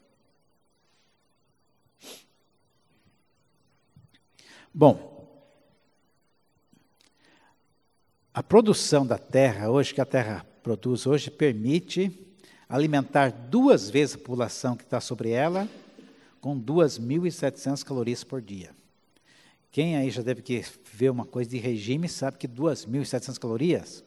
Bom, a produção da terra, hoje que a terra produz, hoje permite alimentar duas vezes a população que está sobre ela, com duas mil e setecentas calorias por dia. Quem aí já deve que ver uma coisa de regime, sabe que duas mil e setecentas calorias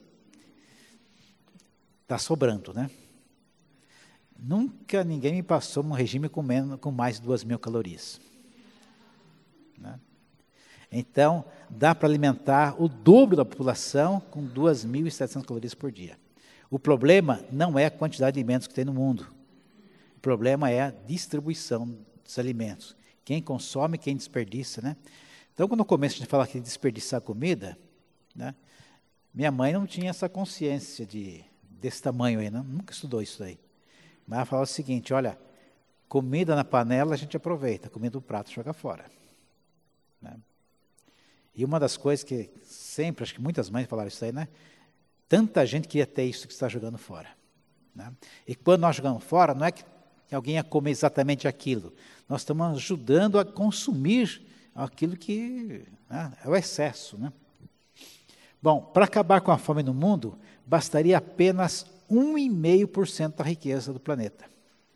está sobrando, né? Nunca ninguém me passou um regime com, menos, com mais de duas mil calorias. Né? Então, dá para alimentar o dobro da população com duas mil e setecentas calorias por dia. O problema não é a quantidade de alimentos que tem no mundo. O problema é a distribuição dos alimentos. Quem consome, quem desperdiça, né? Então, quando no começo a gente fala que desperdiçar comida, né, minha mãe não tinha essa consciência de, desse tamanho aí, não, nunca estudou isso aí. Mas ela falava o seguinte, olha, comida na panela a gente aproveita, comida no prato joga fora. Né? E uma das coisas que sempre, acho que muitas mães falaram isso aí, né? Tanta gente queria ter isso que está jogando fora. né? E quando nós jogamos fora, não é que alguém ia comer exatamente aquilo. Nós estamos ajudando a consumir aquilo que, né, é o excesso, né? Bom, para acabar com a fome no mundo, bastaria apenas um vírgula cinco por cento da riqueza do planeta.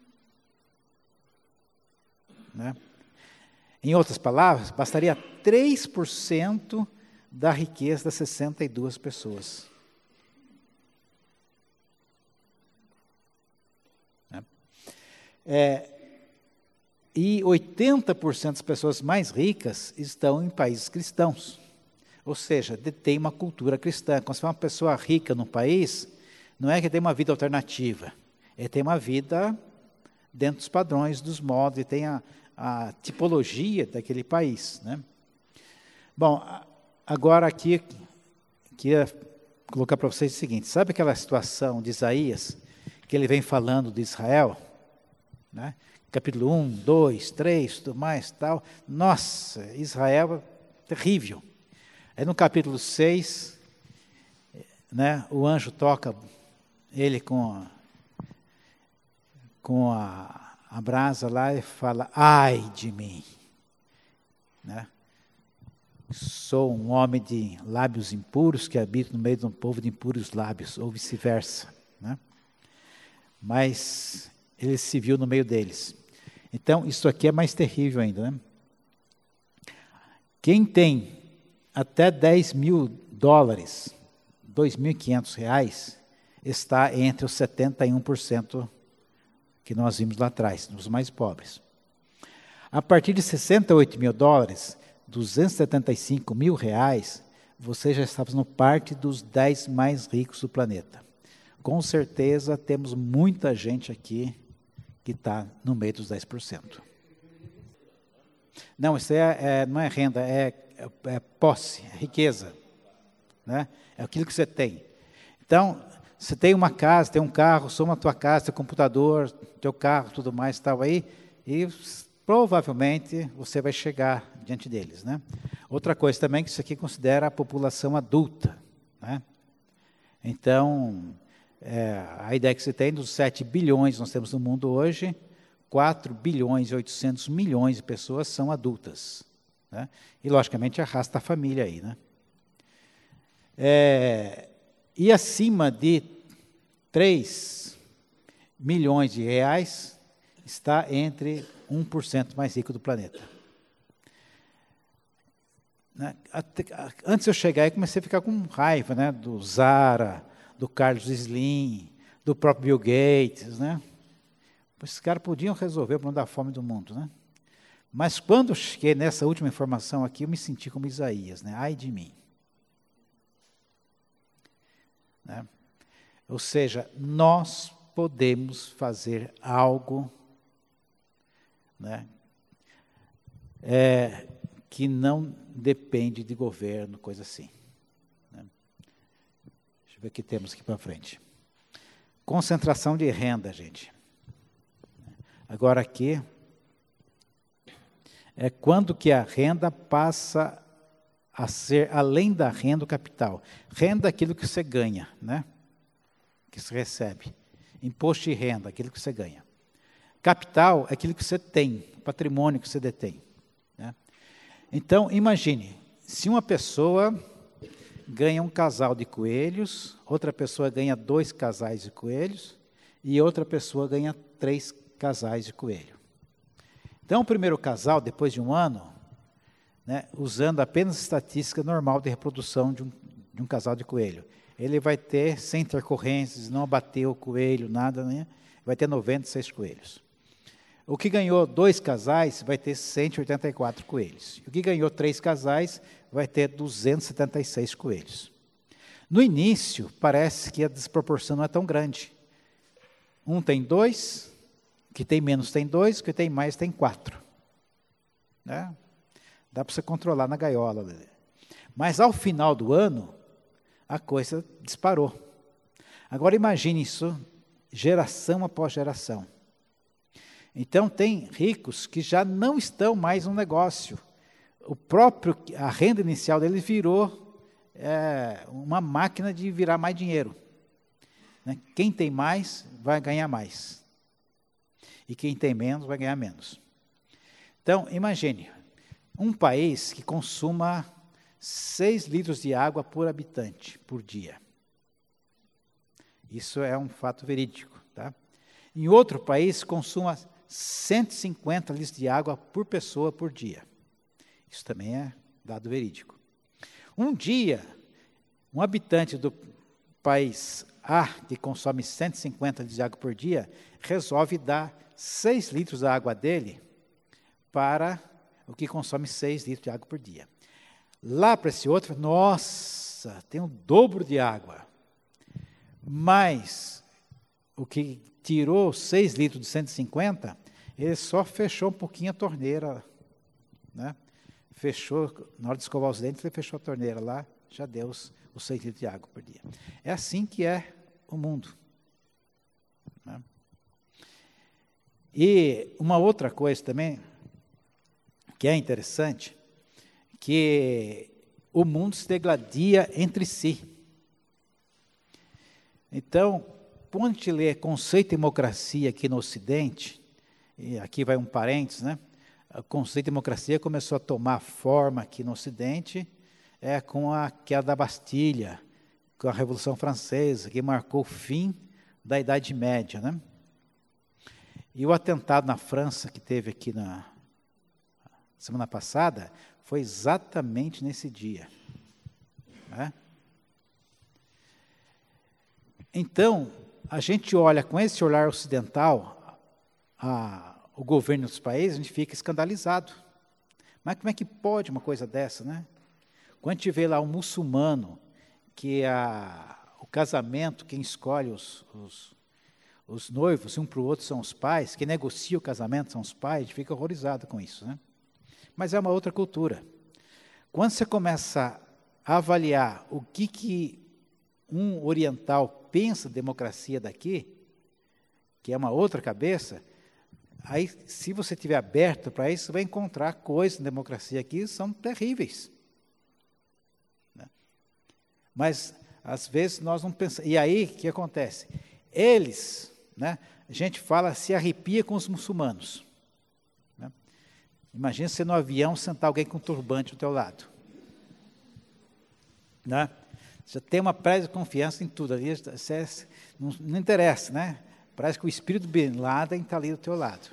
Né? Em outras palavras, bastaria três por cento da riqueza das sessenta e duas pessoas. Né? É, e oitenta por cento das pessoas mais ricas estão em países cristãos. Ou seja, detém uma cultura cristã. Quando você é uma pessoa rica num país, não é que tem uma vida alternativa. Ele tem uma vida dentro dos padrões, dos modos, e tem a, a tipologia daquele país. Né? Bom, agora aqui, queria colocar para vocês o seguinte. Sabe aquela situação de Isaías, que ele vem falando de Israel? Né? Capítulo um, dois, três, tudo mais, tal. Nossa, Israel é terrível. Aí no capítulo seis, né, o anjo toca ele com, a, com a, a brasa lá e fala, ai de mim, né? Sou um homem de lábios impuros que habito no meio de um povo de impuros lábios, ou vice-versa. Né? Mas ele se viu no meio deles. Então, isso aqui é mais terrível ainda. Né? Quem tem até dez mil dólares, dois mil e quinhentos reais, está entre os setenta e um por cento que nós vimos lá atrás, nos mais pobres. A partir de sessenta e oito mil dólares, duzentos e setenta e cinco mil reais, você já está fazendo parte dos dez mais ricos do planeta. Com certeza temos muita gente aqui que está no meio dos dez por cento. Não, isso é, é, não é renda, é, é, é posse, é riqueza. Né? É aquilo que você tem. Então, você tem uma casa, tem um carro, soma a tua casa, teu computador, teu carro, tudo mais, tal aí, e provavelmente você vai chegar diante deles. Né? Outra coisa também, que isso aqui considera a população adulta. Né? Então, é, a ideia que você tem dos sete bilhões que nós temos no mundo hoje, quatro bilhões e oitocentos milhões de pessoas são adultas. Né? E, logicamente, arrasta a família aí. Né? É, e acima de três milhões de reais está entre um por cento mais rico do planeta. Né? Até, antes de eu chegar aí, comecei a ficar com raiva, né? Do Zara, do Carlos Slim, do próprio Bill Gates. Né? Esses caras podiam resolver o problema da fome do mundo. Né? Mas quando eu cheguei nessa última informação aqui, eu me senti como Isaías. Né? Ai de mim. Né? Ou seja, nós podemos fazer algo, né, é, que não depende de governo, coisa assim. Né? Deixa eu ver o que temos aqui para frente. Concentração de renda, gente. Agora aqui, é quando que a renda passa a ser além da renda do capital. Renda é aquilo que você ganha, né? Que você recebe. Imposto de renda, aquilo que você ganha. Capital é aquilo que você tem, patrimônio que você detém. Né? Então, imagine, se uma pessoa ganha um casal de coelhos, outra pessoa ganha dois casais de coelhos, e outra pessoa ganha três casais de coelho. Então, o primeiro casal, depois de um ano, né, usando apenas estatística normal de reprodução de um, de um casal de coelho, ele vai ter, sem intercorrências, não abateu o coelho, nada, né, vai ter noventa e seis coelhos. O que ganhou dois casais vai ter cento e oitenta e quatro coelhos. O que ganhou três casais vai ter duzentos e setenta e seis coelhos. No início, parece que a desproporção não é tão grande. Um tem dois, o que tem menos tem dois, o que tem mais tem quatro. Né? Dá para você controlar na gaiola. Mas ao final do ano, a coisa disparou. Agora imagine isso, geração após geração. Então tem ricos que já não estão mais no negócio. O próprio, a renda inicial deles virou é, uma máquina de virar mais dinheiro. né? Quem tem mais vai ganhar mais. E quem tem menos vai ganhar menos. Então, imagine, um país que consuma seis litros de água por habitante por dia. Isso é um fato verídico. Tá? Em outro país, consuma cento e cinquenta litros de água por pessoa por dia. Isso também é dado verídico. Um dia, um habitante do país A, que consome cento e cinquenta litros de água por dia, resolve dar seis litros da água dele para o que consome seis litros de água por dia. Lá para esse outro, nossa, tem o dobro de água. Mas o que tirou seis litros de cento e cinquenta, ele só fechou um pouquinho a torneira, né? Fechou, na hora de escovar os dentes, ele fechou a torneira lá, já deu os, os seis litros de água por dia. É assim que é o mundo. Né? E uma outra coisa também, que é interessante, que o mundo se degladia entre si. Então, quando a gente lê conceito de democracia aqui no Ocidente, e aqui vai um parênteses, né? O conceito de democracia começou a tomar forma aqui no Ocidente é, com a queda da Bastilha, com a Revolução Francesa, que marcou o fim da Idade Média. Né? E o atentado na França, que teve aqui na semana passada, foi exatamente nesse dia. Né? Então, a gente olha com esse olhar ocidental, a, o governo dos países, a gente fica escandalizado. Mas como é que pode uma coisa dessa, né? Quando a gente vê lá um muçulmano, que a, o casamento, quem escolhe os, os, os noivos, um para o outro são os pais, quem negocia o casamento são os pais, a gente fica horrorizado com isso, né? Mas é uma outra cultura. Quando você começa a avaliar o que, que um oriental pensa de democracia daqui, que é uma outra cabeça, aí, se você estiver aberto para isso, você vai encontrar coisas na democracia aqui que são terríveis. Né? Mas, às vezes, nós não pensamos... E aí, o que acontece? Eles, né, a gente fala, se arrepia com os muçulmanos. Né? Imagina você no avião sentar alguém com um turbante do teu lado. Né? Você tem uma prévia confiança em tudo. Ali, você, não, não interessa, né? Parece que o espírito Bin Laden está ali do teu lado.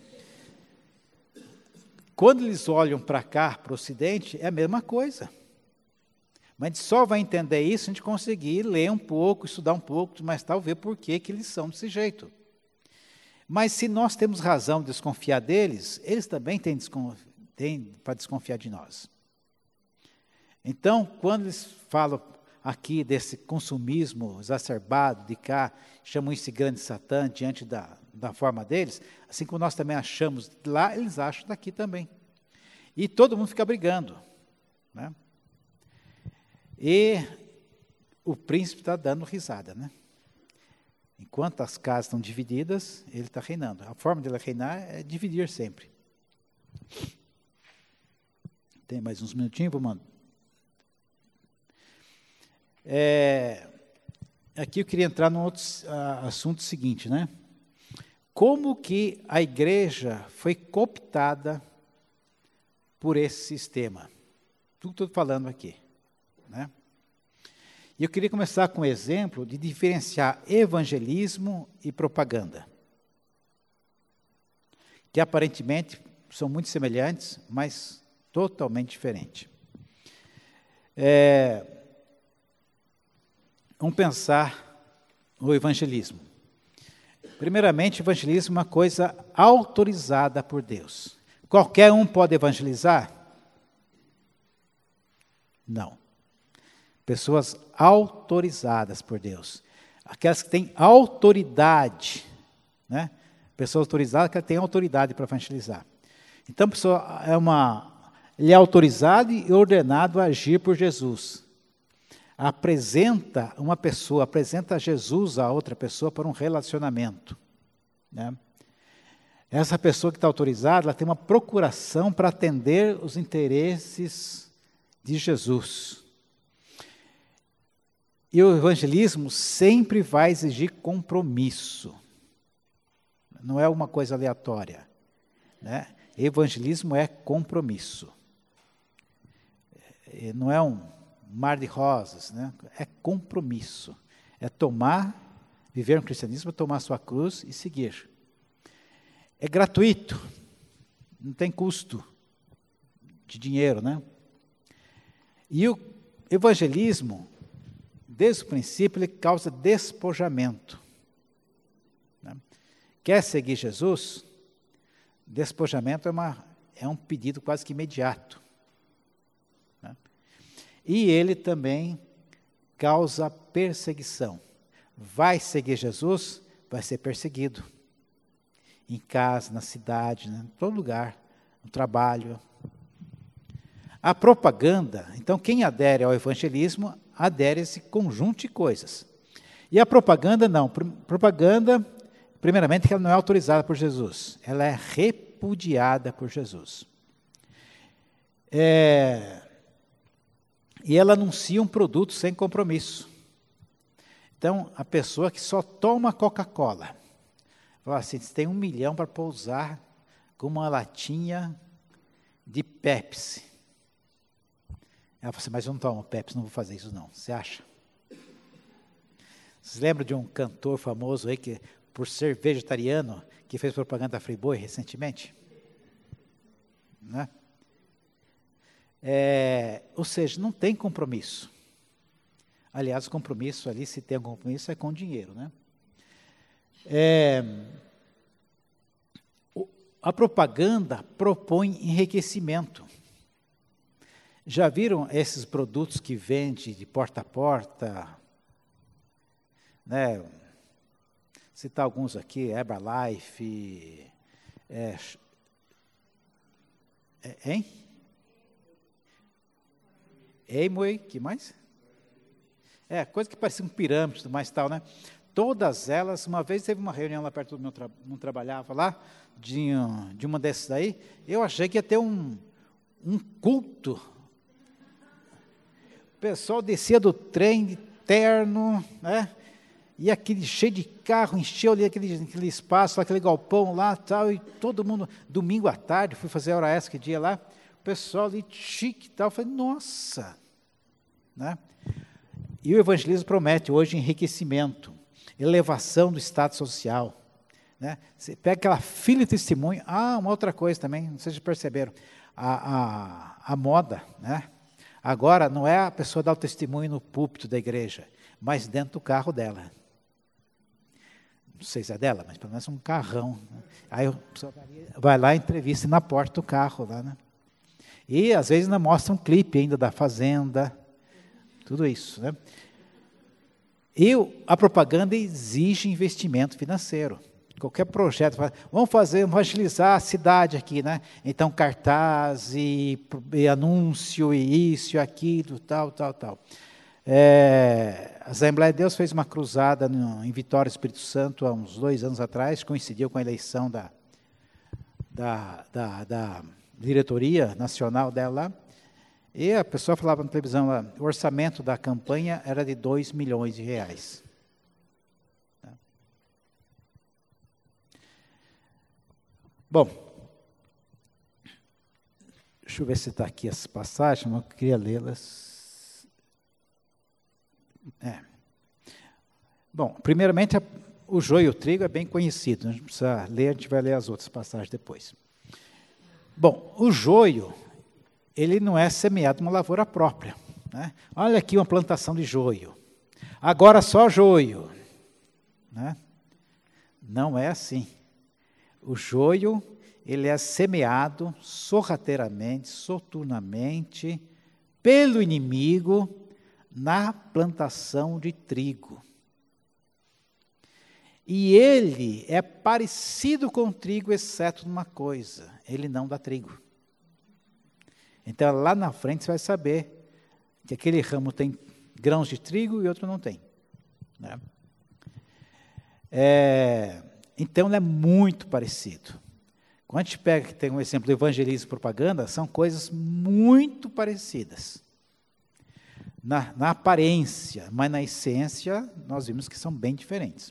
Quando eles olham para cá, para o Ocidente, é a mesma coisa. Mas a gente só vai entender isso se a gente conseguir ler um pouco, estudar um pouco, mas tal, ver por que, que eles são desse jeito. Mas se nós temos razão de desconfiar deles, eles também têm, têm para desconfiar de nós. Então, quando eles falam aqui desse consumismo exacerbado de cá, chamam isso de grande Satã diante da, da forma deles, assim como nós também achamos lá, eles acham daqui também. E todo mundo fica brigando. Né? E o príncipe está dando risada. Né? Enquanto as casas estão divididas, ele está reinando. A forma dele reinar é dividir sempre. Tem mais uns minutinhos, vou mandar. É, aqui eu queria entrar num outro uh, assunto seguinte, né? Como que a igreja foi cooptada por esse sistema? Tudo que estou falando aqui, né? E eu queria começar com um exemplo de diferenciar evangelismo e propaganda, que aparentemente são muito semelhantes, mas totalmente diferentes. É, Vamos pensar no evangelismo. Primeiramente, o evangelismo é uma coisa autorizada por Deus. Qualquer um pode evangelizar? Não. Pessoas autorizadas por Deus. Aquelas que têm autoridade, né? Pessoas autorizadas que têm autoridade para evangelizar. Então, a pessoa é uma, ele é autorizado e ordenado a agir por Jesus. Apresenta uma pessoa, apresenta Jesus a outra pessoa para um relacionamento. Né? Essa pessoa que está autorizada, ela tem uma procuração para atender os interesses de Jesus. E o evangelismo sempre vai exigir compromisso. Não é uma coisa aleatória, né? Evangelismo é compromisso. Não é um mar de rosas, né? É compromisso. É tomar, viver um cristianismo, tomar sua cruz e seguir. É gratuito, não tem custo de dinheiro, né? E o evangelismo, desde o princípio, ele causa despojamento. Né? Quer seguir Jesus? Despojamento é, uma, é um pedido quase que imediato. Né? E ele também causa perseguição. Vai seguir Jesus, vai ser perseguido. Em casa, na cidade, né? Em todo lugar, no trabalho. A propaganda, então quem adere ao evangelismo, adere a esse conjunto de coisas. E a propaganda não, propaganda, primeiramente, ela não é autorizada por Jesus, ela é repudiada por Jesus. É, e ela anuncia um produto sem compromisso. Então, a pessoa que só toma Coca-Cola, fala assim, você tem um milhão para pousar com uma latinha de Pepsi. Ela fala assim, mas eu não tomo Pepsi, não vou fazer isso não. Você acha? Vocês lembram de um cantor famoso aí, que, por ser vegetariano, que fez propaganda da Friboi recentemente? Né? É, ou seja, não tem compromisso. Aliás, o compromisso ali, se tem algum compromisso, é com dinheiro, né? É, a propaganda propõe enriquecimento. Já viram esses produtos que vende de porta a porta? Né? Citar alguns aqui, Herbalife, é, é, hein? Amway, que mais? É, coisa que parecia um pirâmide, tudo mais tal, né? Todas elas, uma vez teve uma reunião lá perto do meu trabalho, não trabalhava lá, de, de uma dessas aí, eu achei que ia ter um, um culto. O pessoal descia do trem de terno, né? E aquele cheio de carro, encheu ali aquele, aquele espaço, aquele galpão lá, tal, e todo mundo, domingo à tarde, fui fazer a hora extra que dia lá, o pessoal ali chique e tal, eu falei, nossa, né? E o evangelismo promete hoje enriquecimento, elevação do status social, né? Você pega aquela fila de testemunho, ah, uma outra coisa também, não sei se perceberam, a, a, a moda, né? Agora não é a pessoa dar o testemunho no púlpito da igreja, mas dentro do carro dela. Não sei se é dela, mas pelo menos um carrão. Né? Aí a pessoa vai lá e entrevista na porta do carro, lá, né? E às vezes ainda mostra um clipe ainda da fazenda, tudo isso, né? E a propaganda exige investimento financeiro. Qualquer projeto, vamos fazer, vamos evangelizar a cidade aqui, né? Então, cartaz e, e anúncio e isso e aquilo, tal, tal, tal. É, a Assembleia de Deus fez uma cruzada no, em Vitória, Espírito Santo, há uns dois anos atrás, coincidiu com a eleição da, da, da, da diretoria nacional dela lá. E a pessoa falava na televisão lá, o orçamento da campanha era de dois milhões de reais. Bom, deixa eu ver se está aqui as passagens, mas eu queria lê-las. É. Bom, primeiramente, o joio e o trigo é bem conhecido, a gente precisa ler, a gente vai ler as outras passagens depois. Bom, o joio, ele não é semeado numa lavoura própria, né? Olha aqui uma plantação de joio, agora só joio, né? Não é assim. O joio, ele é semeado sorrateiramente, soturnamente, pelo inimigo, na plantação de trigo. E ele é parecido com o trigo, exceto numa coisa, ele não dá trigo. Então, lá na frente você vai saber que aquele ramo tem grãos de trigo e outro não tem. Né? É, então, ele é muito parecido. Quando a gente pega, que tem um exemplo do evangelismo e propaganda, são coisas muito parecidas. na, na aparência, mas na essência nós vimos que são bem diferentes.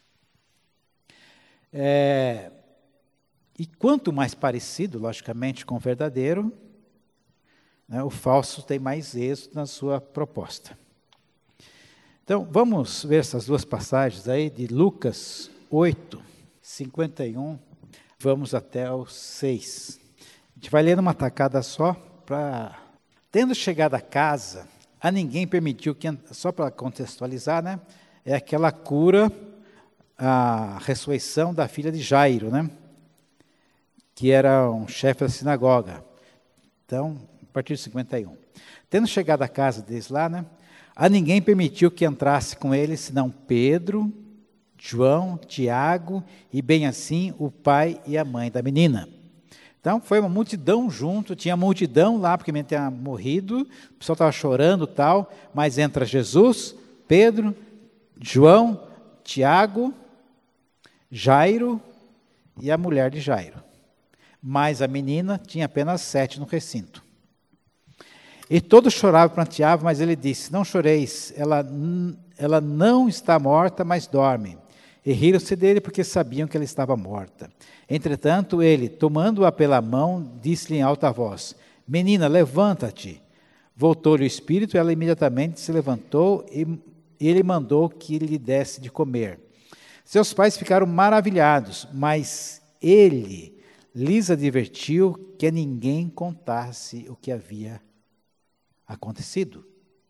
É, e quanto mais parecido, logicamente, com o verdadeiro, né, o falso tem mais êxito na sua proposta. Então, vamos ver essas duas passagens aí de Lucas oito, cinquenta e um, vamos até o seis. A gente vai ler numa tacada só, para... Tendo chegado a casa, a ninguém permitiu que... Só para contextualizar, né? É aquela cura, a ressurreição da filha de Jairo, né? Que era um chefe da sinagoga. Então, a partir de cinquenta e um. Tendo chegado à casa deles lá, né? A ninguém permitiu que entrasse com ele, senão Pedro, João, Tiago e, bem assim, o pai e a mãe da menina. Então, foi uma multidão junto, tinha multidão lá, porque a menina tinha morrido, o pessoal estava chorando e tal, mas entra Jesus, Pedro, João, Tiago, Jairo e a mulher de Jairo. Mas a menina tinha apenas sete no recinto. E todos choravam e pranteavam, mas ele disse, não choreis, ela, ela não está morta, mas dorme. E riram-se dele porque sabiam que ela estava morta. Entretanto, ele, tomando-a pela mão, disse-lhe em alta voz, menina, levanta-te. Voltou-lhe o espírito, e ela imediatamente se levantou, e ele mandou que lhe desse de comer. Seus pais ficaram maravilhados, mas ele lhes advertiu que a ninguém contasse o que havia acontecido.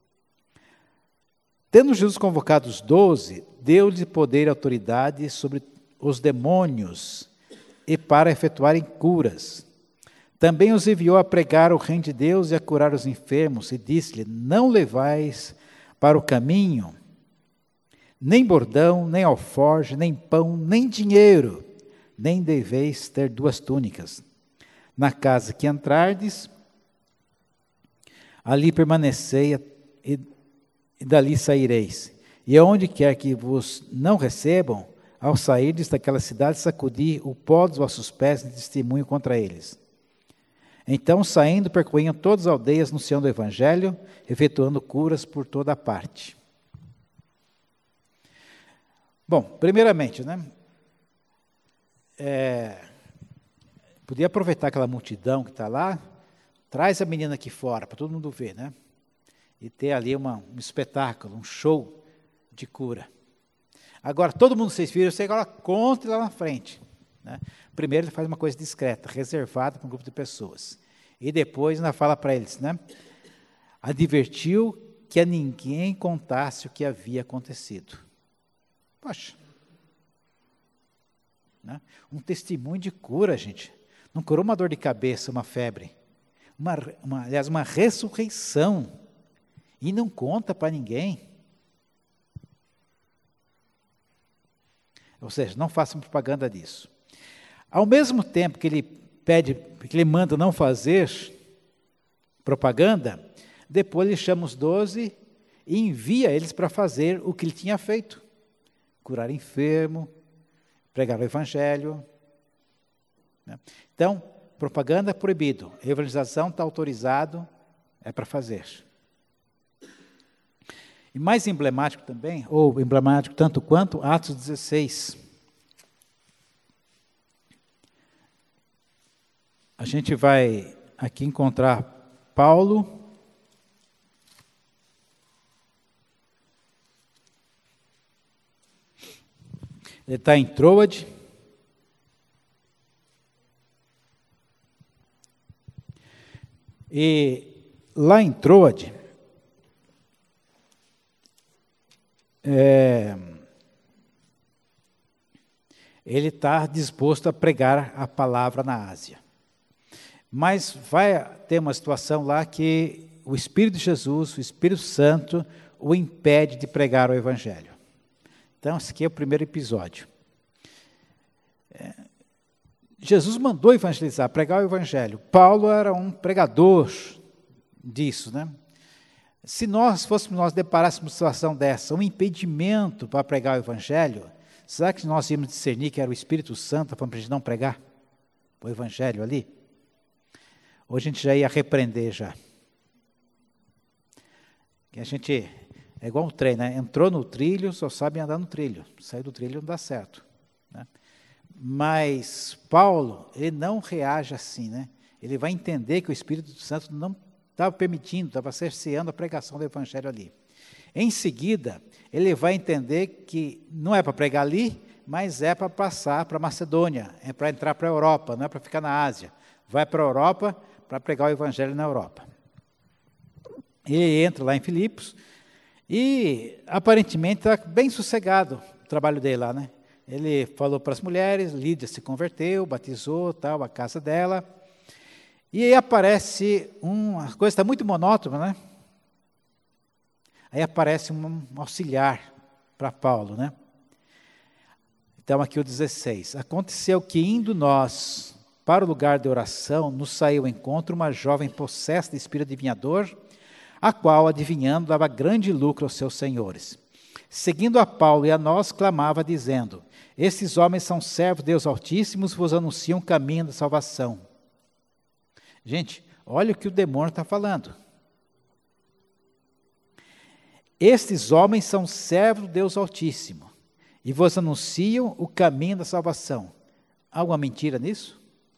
Tendo Jesus convocado os doze, deu-lhe poder e autoridade sobre os demônios e para efetuarem curas. Também os enviou a pregar o reino de Deus e a curar os enfermos, e disse-lhe, não levais para o caminho nem bordão, nem alforje, nem pão, nem dinheiro, nem deveis ter duas túnicas. Na casa que entrardes, ali permanecei e, e dali saireis. E aonde quer que vos não recebam, ao sairdes daquela cidade, sacudi o pó dos vossos pés de testemunho contra eles. Então, saindo, percorriam todas as aldeias anunciando o evangelho, efetuando curas por toda a parte. Bom, primeiramente, né? É, podia aproveitar aquela multidão que está lá, traz a menina aqui fora, para todo mundo ver, né? E ter ali uma, um espetáculo, um show de cura. Agora, todo mundo, vocês viram, você agora conta lá na frente. Né? Primeiro ele faz uma coisa discreta, reservada para um grupo de pessoas. E depois ainda fala para eles, né? Advertiu que a ninguém contasse o que havia acontecido. Poxa. Né? Um testemunho de cura, gente. Não curou uma dor de cabeça, uma febre. Uma, uma, aliás, uma ressurreição. E não conta para ninguém. Ou seja, não façam propaganda disso. Ao mesmo tempo que ele pede, que ele manda não fazer propaganda, depois ele chama os doze e envia eles para fazer o que ele tinha feito. Curar enfermo, pregar o evangelho. Então, propaganda é proibido, evangelização está autorizado, é para fazer. E mais emblemático também, ou emblemático tanto quanto, Atos dezesseis. A gente vai aqui encontrar Paulo. Ele está em Troade. E lá em Troade, É, ele está disposto a pregar a palavra na Ásia. Mas vai ter uma situação lá que o Espírito de Jesus, o Espírito Santo, o impede de pregar o Evangelho. Então, esse aqui é o primeiro episódio. É, Jesus mandou evangelizar, pregar o Evangelho. Paulo era um pregador disso, né? Se nós fôssemos, nós deparássemos uma situação dessa, um impedimento para pregar o Evangelho, será que nós íamos discernir que era o Espírito Santo para a gente não pregar o Evangelho ali? Ou a gente já ia repreender já? Que a gente, é igual um trem, né? Entrou no trilho, só sabe andar no trilho. Saiu do trilho não dá certo. Né? Mas Paulo, ele não reage assim, né? Ele vai entender que o Espírito Santo não estava permitindo, estava cerceando a pregação do Evangelho ali. Em seguida, ele vai entender que não é para pregar ali, mas é para passar para a Macedônia, é para entrar para a Europa, não é para ficar na Ásia. Vai para a Europa para pregar o Evangelho na Europa. Ele entra lá em Filipos e aparentemente está bem sossegado o trabalho dele lá, né? Ele falou para as mulheres, Lídia se converteu, batizou, tal, a casa dela. E aí aparece um, a coisa está muito monótona, né? Aí aparece um auxiliar para Paulo, né? Então aqui o dezesseis. Aconteceu que indo nós para o lugar de oração, nos saiu ao encontro uma jovem possessa de espírito adivinhador, a qual, adivinhando, dava grande lucro aos seus senhores. Seguindo a Paulo e a nós, clamava, dizendo: esses homens são servos de Deus Altíssimos, vos anunciam o caminho da salvação. Gente, olha o que o demônio está falando. Estes homens são servos de Deus Altíssimo, e vos anunciam o caminho da salvação. Há alguma mentira nisso?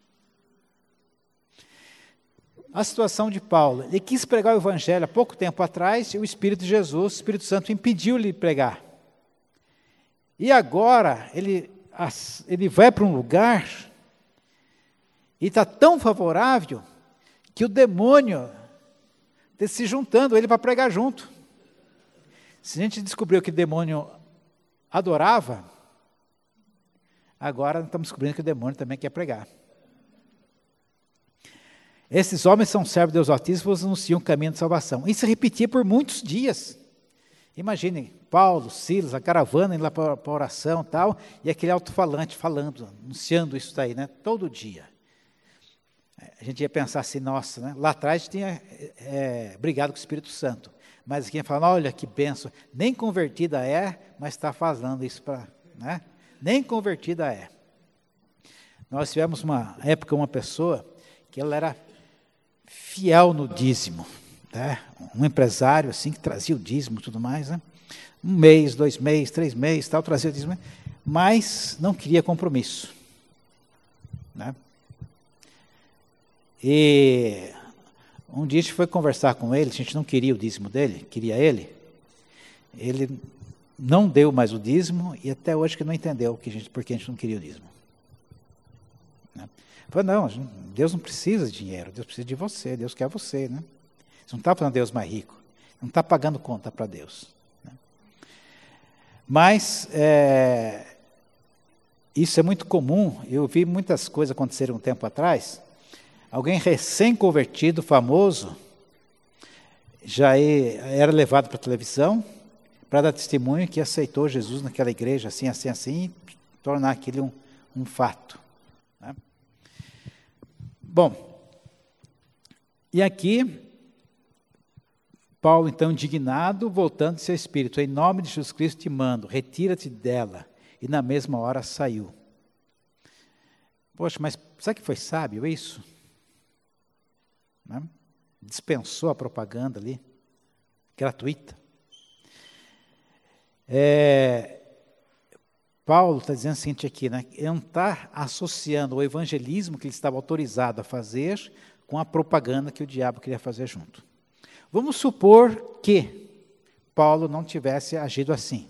A situação de Paulo, ele quis pregar o Evangelho há pouco tempo atrás, e o Espírito de Jesus, o Espírito Santo, impediu-lhe de pregar. E agora, ele, ele vai para um lugar, e está tão favorável, que o demônio está se juntando ele para pregar junto. Se a gente descobriu que o demônio adorava, agora estamos descobrindo que o demônio também quer pregar. Esses homens são servos de Deus Altíssimo, vos anunciam o caminho de salvação. Isso se repetia por muitos dias. Imaginem, Paulo, Silas, a caravana indo lá para a oração e tal, e aquele alto-falante falando, anunciando isso daí, né? Todo dia. A gente ia pensar assim, nossa, né? Lá atrás tinha é, brigado com o Espírito Santo. Mas aqui falando, olha que benção, nem convertida é, mas está fazendo isso para, né? Nem convertida é. Nós tivemos uma época, uma pessoa, que ela era fiel no dízimo, né? Um empresário assim, que trazia o dízimo e tudo mais, né? Um mês, dois meses, três meses, tal, trazia o dízimo, mas não queria compromisso, né? E um dia a gente foi conversar com ele, a gente não queria o dízimo dele, queria ele. Ele não deu mais o dízimo e até hoje que não entendeu que a gente, porque a gente não queria o dízimo. Né? Falei, não, Deus não precisa de dinheiro, Deus precisa de você, Deus quer você. Né? Você não está falando Deus mais rico, não está pagando conta para Deus. Né? Mas é, isso é muito comum, eu vi muitas coisas acontecerem um tempo atrás. Alguém recém-convertido, famoso, já era levado para a televisão para dar testemunho que aceitou Jesus naquela igreja, assim, assim, assim, e tornar aquilo um, um fato. Né? Bom, e aqui, Paulo, então, indignado, voltando seu espírito, em nome de Jesus Cristo te mando, retira-te dela, e na mesma hora saiu. Poxa, mas será que foi sábio isso? Né? Dispensou a propaganda ali, gratuita. É, Paulo está dizendo o seguinte aqui, né? Ele não está associando o evangelismo que ele estava autorizado a fazer com a propaganda que o diabo queria fazer junto. Vamos supor que Paulo não tivesse agido assim.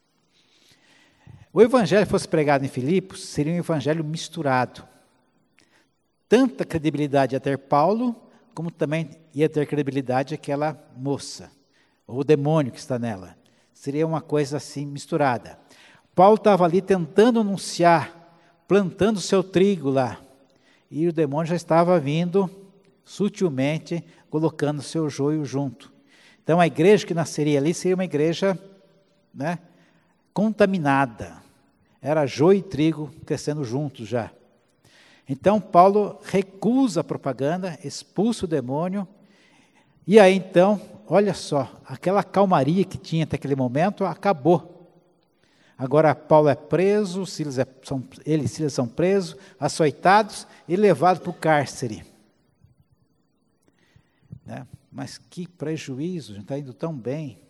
O evangelho fosse pregado em Filipos, seria um evangelho misturado. Tanta credibilidade ia ter Paulo, como também ia ter credibilidade aquela moça, ou o demônio que está nela. Seria uma coisa assim misturada. Paulo estava ali tentando anunciar, plantando seu trigo lá, e o demônio já estava vindo sutilmente, colocando seu joio junto. Então a igreja que nasceria ali seria uma igreja, né, contaminada. Era joio e trigo crescendo juntos já. Então, Paulo recusa a propaganda, expulsa o demônio, e aí então, olha só, aquela calmaria que tinha até aquele momento, acabou. Agora Paulo é preso, Silas é, são, ele e Silas são presos, açoitados e levados para o cárcere. Né? Mas que prejuízo, a gente está indo tão bem.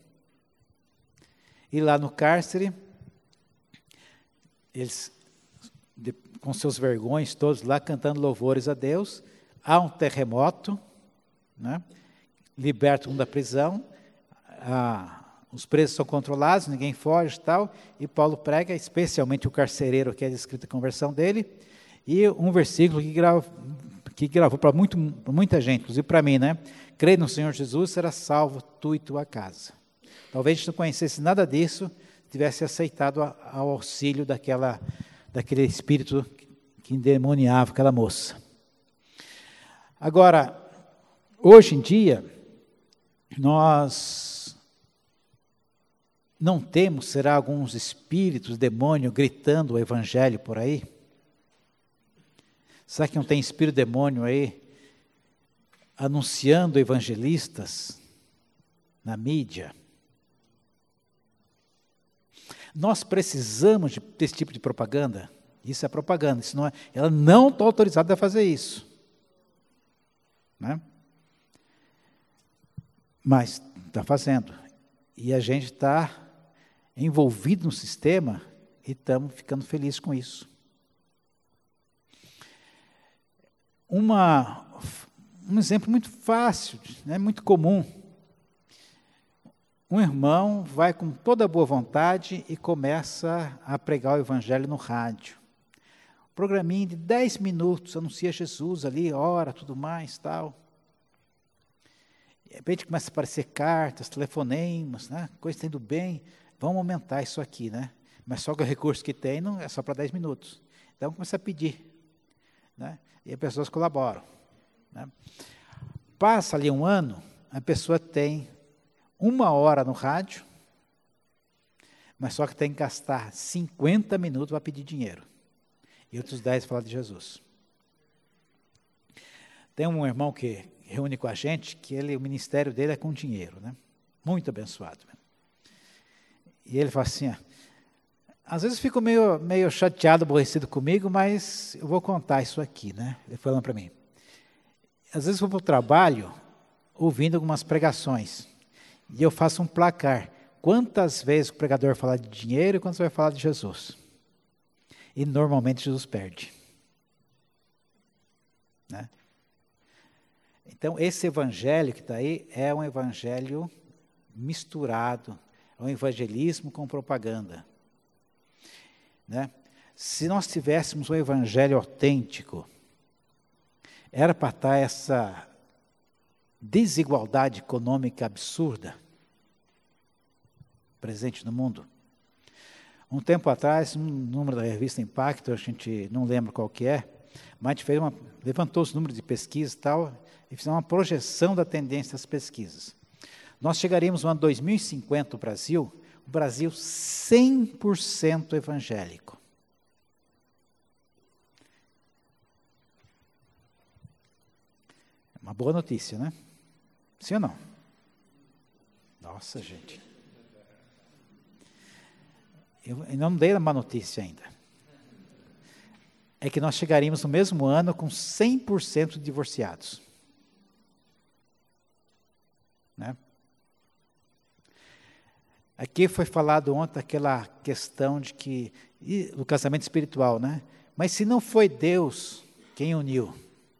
E lá no cárcere, eles, de, com seus vergões todos lá, cantando louvores a Deus, há um terremoto, né? Libertam da prisão, a, os presos são controlados, ninguém foge e tal, e Paulo prega, especialmente o carcereiro, que é descrita a conversão dele, e um versículo que, grava, que gravou para muita gente, inclusive para mim, né? Crê no Senhor Jesus, será salvo tu e tua casa. Talvez a gente não conhecesse nada disso, tivesse aceitado ao auxílio daquela, daquele espírito que endemoniava aquela moça. Agora, hoje em dia, nós não temos, será, alguns espíritos, demônio, gritando o evangelho por aí? Será que não tem espírito demônio aí, anunciando evangelistas na mídia? Nós precisamos de, desse tipo de propaganda? Isso é propaganda, isso não é, ela não está autorizada a fazer isso. Né? Mas está fazendo. E a gente está envolvido no sistema e estamos ficando felizes com isso. Uma, um exemplo muito fácil, né, muito comum. Um irmão vai com toda a boa vontade e começa a pregar o evangelho no rádio. Programinha de dez minutos, anuncia Jesus ali, ora, tudo mais, tal. De repente começa a aparecer cartas, telefonemas, né? Coisa indo bem, vamos aumentar isso aqui, né? Mas só que o recurso que tem não é só para dez minutos. Então começa a pedir, né? E as pessoas colaboram. Né? Passa ali um ano, a pessoa tem uma hora no rádio, mas só que tem que gastar cinquenta minutos para pedir dinheiro. E outros dez falar de Jesus. Tem um irmão que reúne com a gente, que ele, o ministério dele é com dinheiro, né? Muito abençoado. E ele fala assim, ó, às vezes eu fico meio, meio chateado, aborrecido comigo, mas eu vou contar isso aqui, né? Ele falando para mim. Às vezes eu vou para o trabalho, ouvindo algumas pregações, e eu faço um placar. Quantas vezes o pregador fala de dinheiro e quantas vai falar de Jesus? E normalmente Jesus perde. Né? Então, esse evangelho que está aí é um evangelho misturado, é um evangelismo com propaganda. Né? Se nós tivéssemos um evangelho autêntico, era para estar essa desigualdade econômica absurda presente no mundo. Um tempo atrás, um número da revista Impacto, a gente não lembra qual que é, mas a gente fez uma, levantou os números de pesquisa e tal, e fizemos uma projeção da tendência das pesquisas. Nós chegaríamos no ano dois mil e cinquenta, o Brasil, o Brasil cem por cento evangélico. É uma boa notícia, né? Sim ou não? Nossa, gente. Eu não dei uma notícia ainda. É que nós chegaríamos no mesmo ano com cem por cento divorciados. Né? Aqui foi falado ontem aquela questão de que, do casamento espiritual, né? Mas se não foi Deus quem uniu?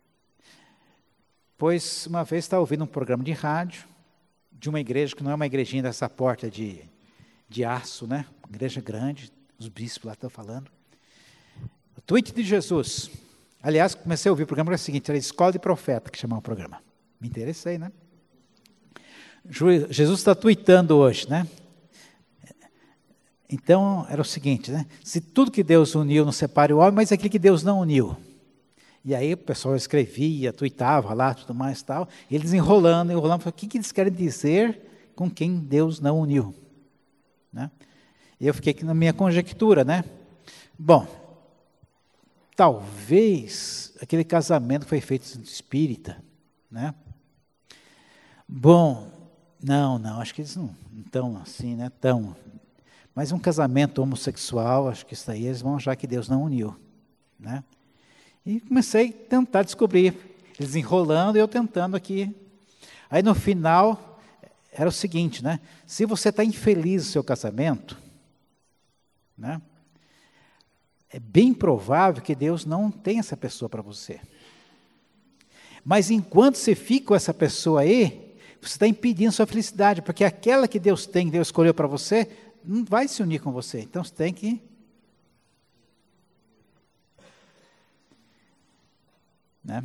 Pois uma vez estava ouvindo um programa de rádio, de uma igreja que não é uma igrejinha dessa porta de, de aço, né? Igreja grande, os bispos lá estão falando. O tweet de Jesus. Aliás, comecei a ouvir o programa, era o seguinte, era Escola de Profeta, que chamava o programa. Me interessei, né? Jesus está tweetando hoje, né? Então, era o seguinte, né? Se tudo que Deus uniu não separe o homem, mas aquilo que Deus não uniu. E aí o pessoal escrevia, tweetava lá, tudo mais e tal, e eles enrolando, enrolando, o que, que eles querem dizer com quem Deus não uniu? Né? E eu fiquei aqui na minha conjectura, né? Bom, talvez aquele casamento foi feito espírita, né? Bom, não, não, acho que eles não estão assim, né? Tão, mas um casamento homossexual, acho que isso aí eles vão achar que Deus não uniu, né? E comecei a tentar descobrir, eles enrolando e eu tentando aqui. Aí no final, era o seguinte, né? Se você está infeliz no seu casamento, né? É bem provável que Deus não tenha essa pessoa para você. Mas enquanto você fica com essa pessoa aí, você está impedindo sua felicidade, porque aquela que Deus tem, que Deus escolheu para você, não vai se unir com você. Então você tem que... Né?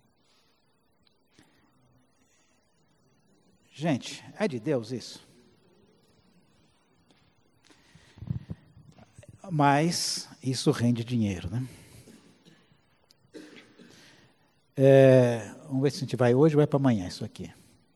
Gente, é de Deus isso? Mas isso rende dinheiro, né? É, vamos ver se a gente vai hoje ou vai para amanhã isso aqui.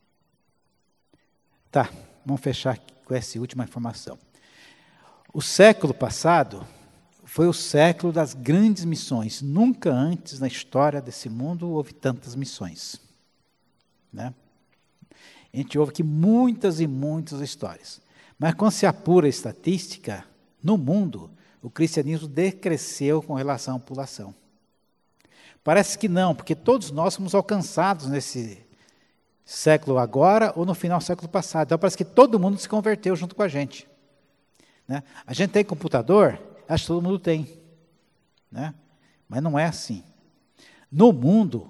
Tá, vamos fechar com essa última informação. O século passado foi o século das grandes missões. Nunca antes na história desse mundo houve tantas missões. Né? A gente ouve aqui muitas e muitas histórias. Mas quando se apura a estatística, no mundo, o cristianismo decresceu com relação à população. Parece que não, porque todos nós fomos alcançados nesse século agora ou no final do século passado. Então parece que todo mundo se converteu junto com a gente. Né? A gente tem computador, acho que todo mundo tem. Né? Mas não é assim. No mundo,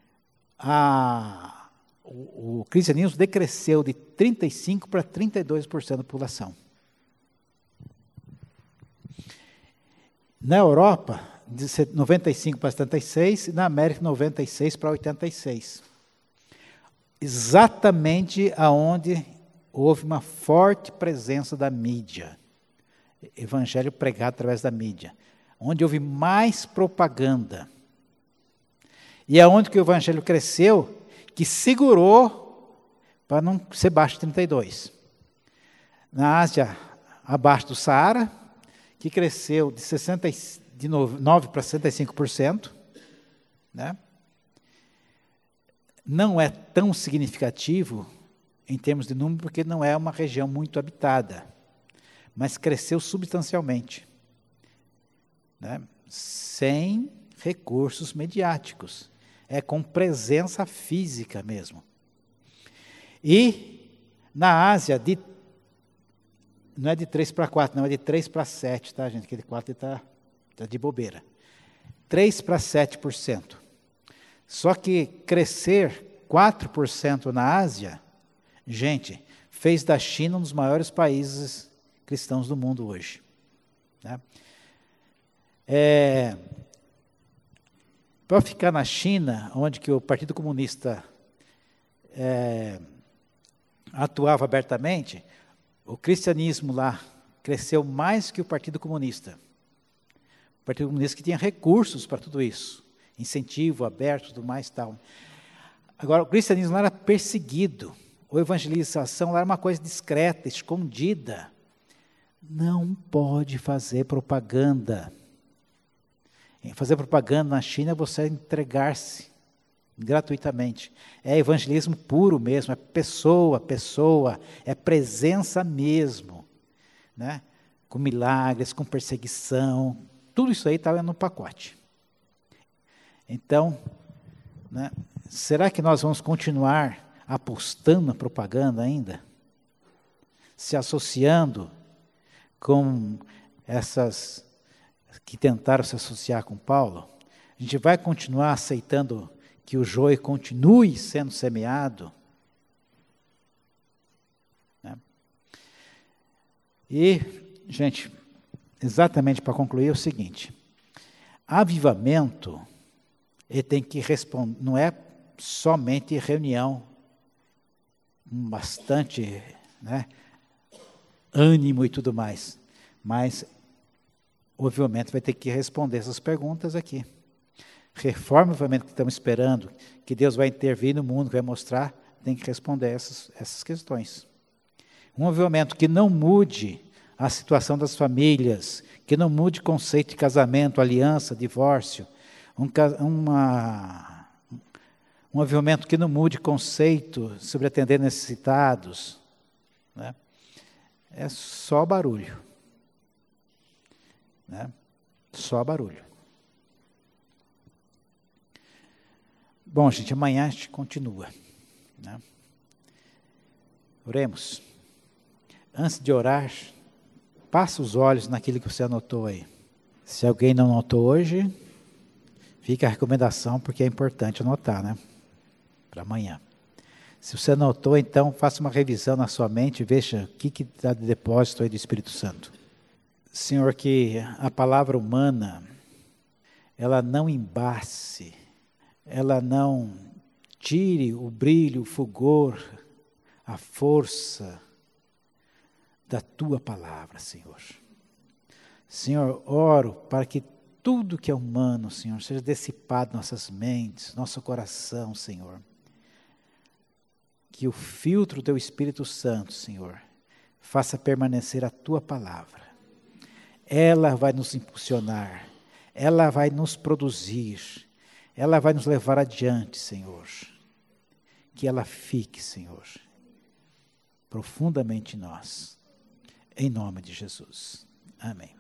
a, o, o cristianismo decresceu de trinta e cinco por cento para trinta e dois por cento da população. Na Europa, de noventa e cinco para setenta e seis, e na América, noventa e seis para oitenta e seis. Exatamente aonde houve uma forte presença da mídia. Evangelho pregado através da mídia. Onde houve mais propaganda. E aonde que o evangelho cresceu, que segurou para não ser baixo de trinta e dois. Na Ásia, abaixo do Saara, que cresceu de, sessenta, de nove para sessenta e cinco por cento. Né? Não é tão significativo em termos de número, porque não é uma região muito habitada, mas cresceu substancialmente, né? Sem recursos mediáticos, é com presença física mesmo. E na Ásia, de, não é de três para quatro, não, é de três para sete, tá, gente? Aquele quatro está tá de bobeira. três para sete por cento. Só que crescer quatro por cento na Ásia, gente, fez da China um dos maiores países cristãos do mundo hoje. Né? É, para ficar na China, onde que o Partido Comunista é, atuava abertamente, o cristianismo lá cresceu mais que o Partido Comunista. O Partido Comunista que tinha recursos para tudo isso, incentivo aberto, tudo mais e tal. Agora, o cristianismo lá era perseguido, a evangelização lá era uma coisa discreta, escondida. Não pode fazer propaganda. Fazer propaganda na China é você entregar-se gratuitamente. É evangelismo puro mesmo, é pessoa, pessoa, é presença mesmo. Né? Com milagres, com perseguição, tudo isso aí estava no pacote. Então, né, será que nós vamos continuar apostando na propaganda ainda? Se associando com essas que tentaram se associar com Paulo? A gente vai continuar aceitando que o joio continue sendo semeado? Né? E, gente, exatamente para concluir é o seguinte, avivamento, ele tem que responder, não é somente reunião, bastante, né, ânimo e tudo mais, mas o avivamento vai ter que responder essas perguntas aqui. Reforma, avivamento que estamos esperando, que Deus vai intervir no mundo, vai mostrar, tem que responder essas, essas questões. Um avivamento que não mude a situação das famílias, que não mude o conceito de casamento, aliança, divórcio, um, uma, um avivamento que não mude conceito sobre atender necessitados, né? É só barulho. Né? Só barulho. Bom, gente, amanhã a gente continua. Né? Oremos. Antes de orar, passa os olhos naquilo que você anotou aí. Se alguém não anotou hoje, fica a recomendação, porque é importante anotar, né? Para amanhã. Se você anotou, então, faça uma revisão na sua mente e veja o que está de depósito aí do Espírito Santo. Senhor, que a palavra humana, ela não embace, ela não tire o brilho, o fulgor, a força da Tua palavra, Senhor. Senhor, oro para que tudo que é humano, Senhor, seja dissipado em nossas mentes, nosso coração, Senhor. Que o filtro do Teu Espírito Santo, Senhor, faça permanecer a Tua palavra. Ela vai nos impulsionar, ela vai nos produzir, ela vai nos levar adiante, Senhor. Que ela fique, Senhor, profundamente em nós. Em nome de Jesus. Amém.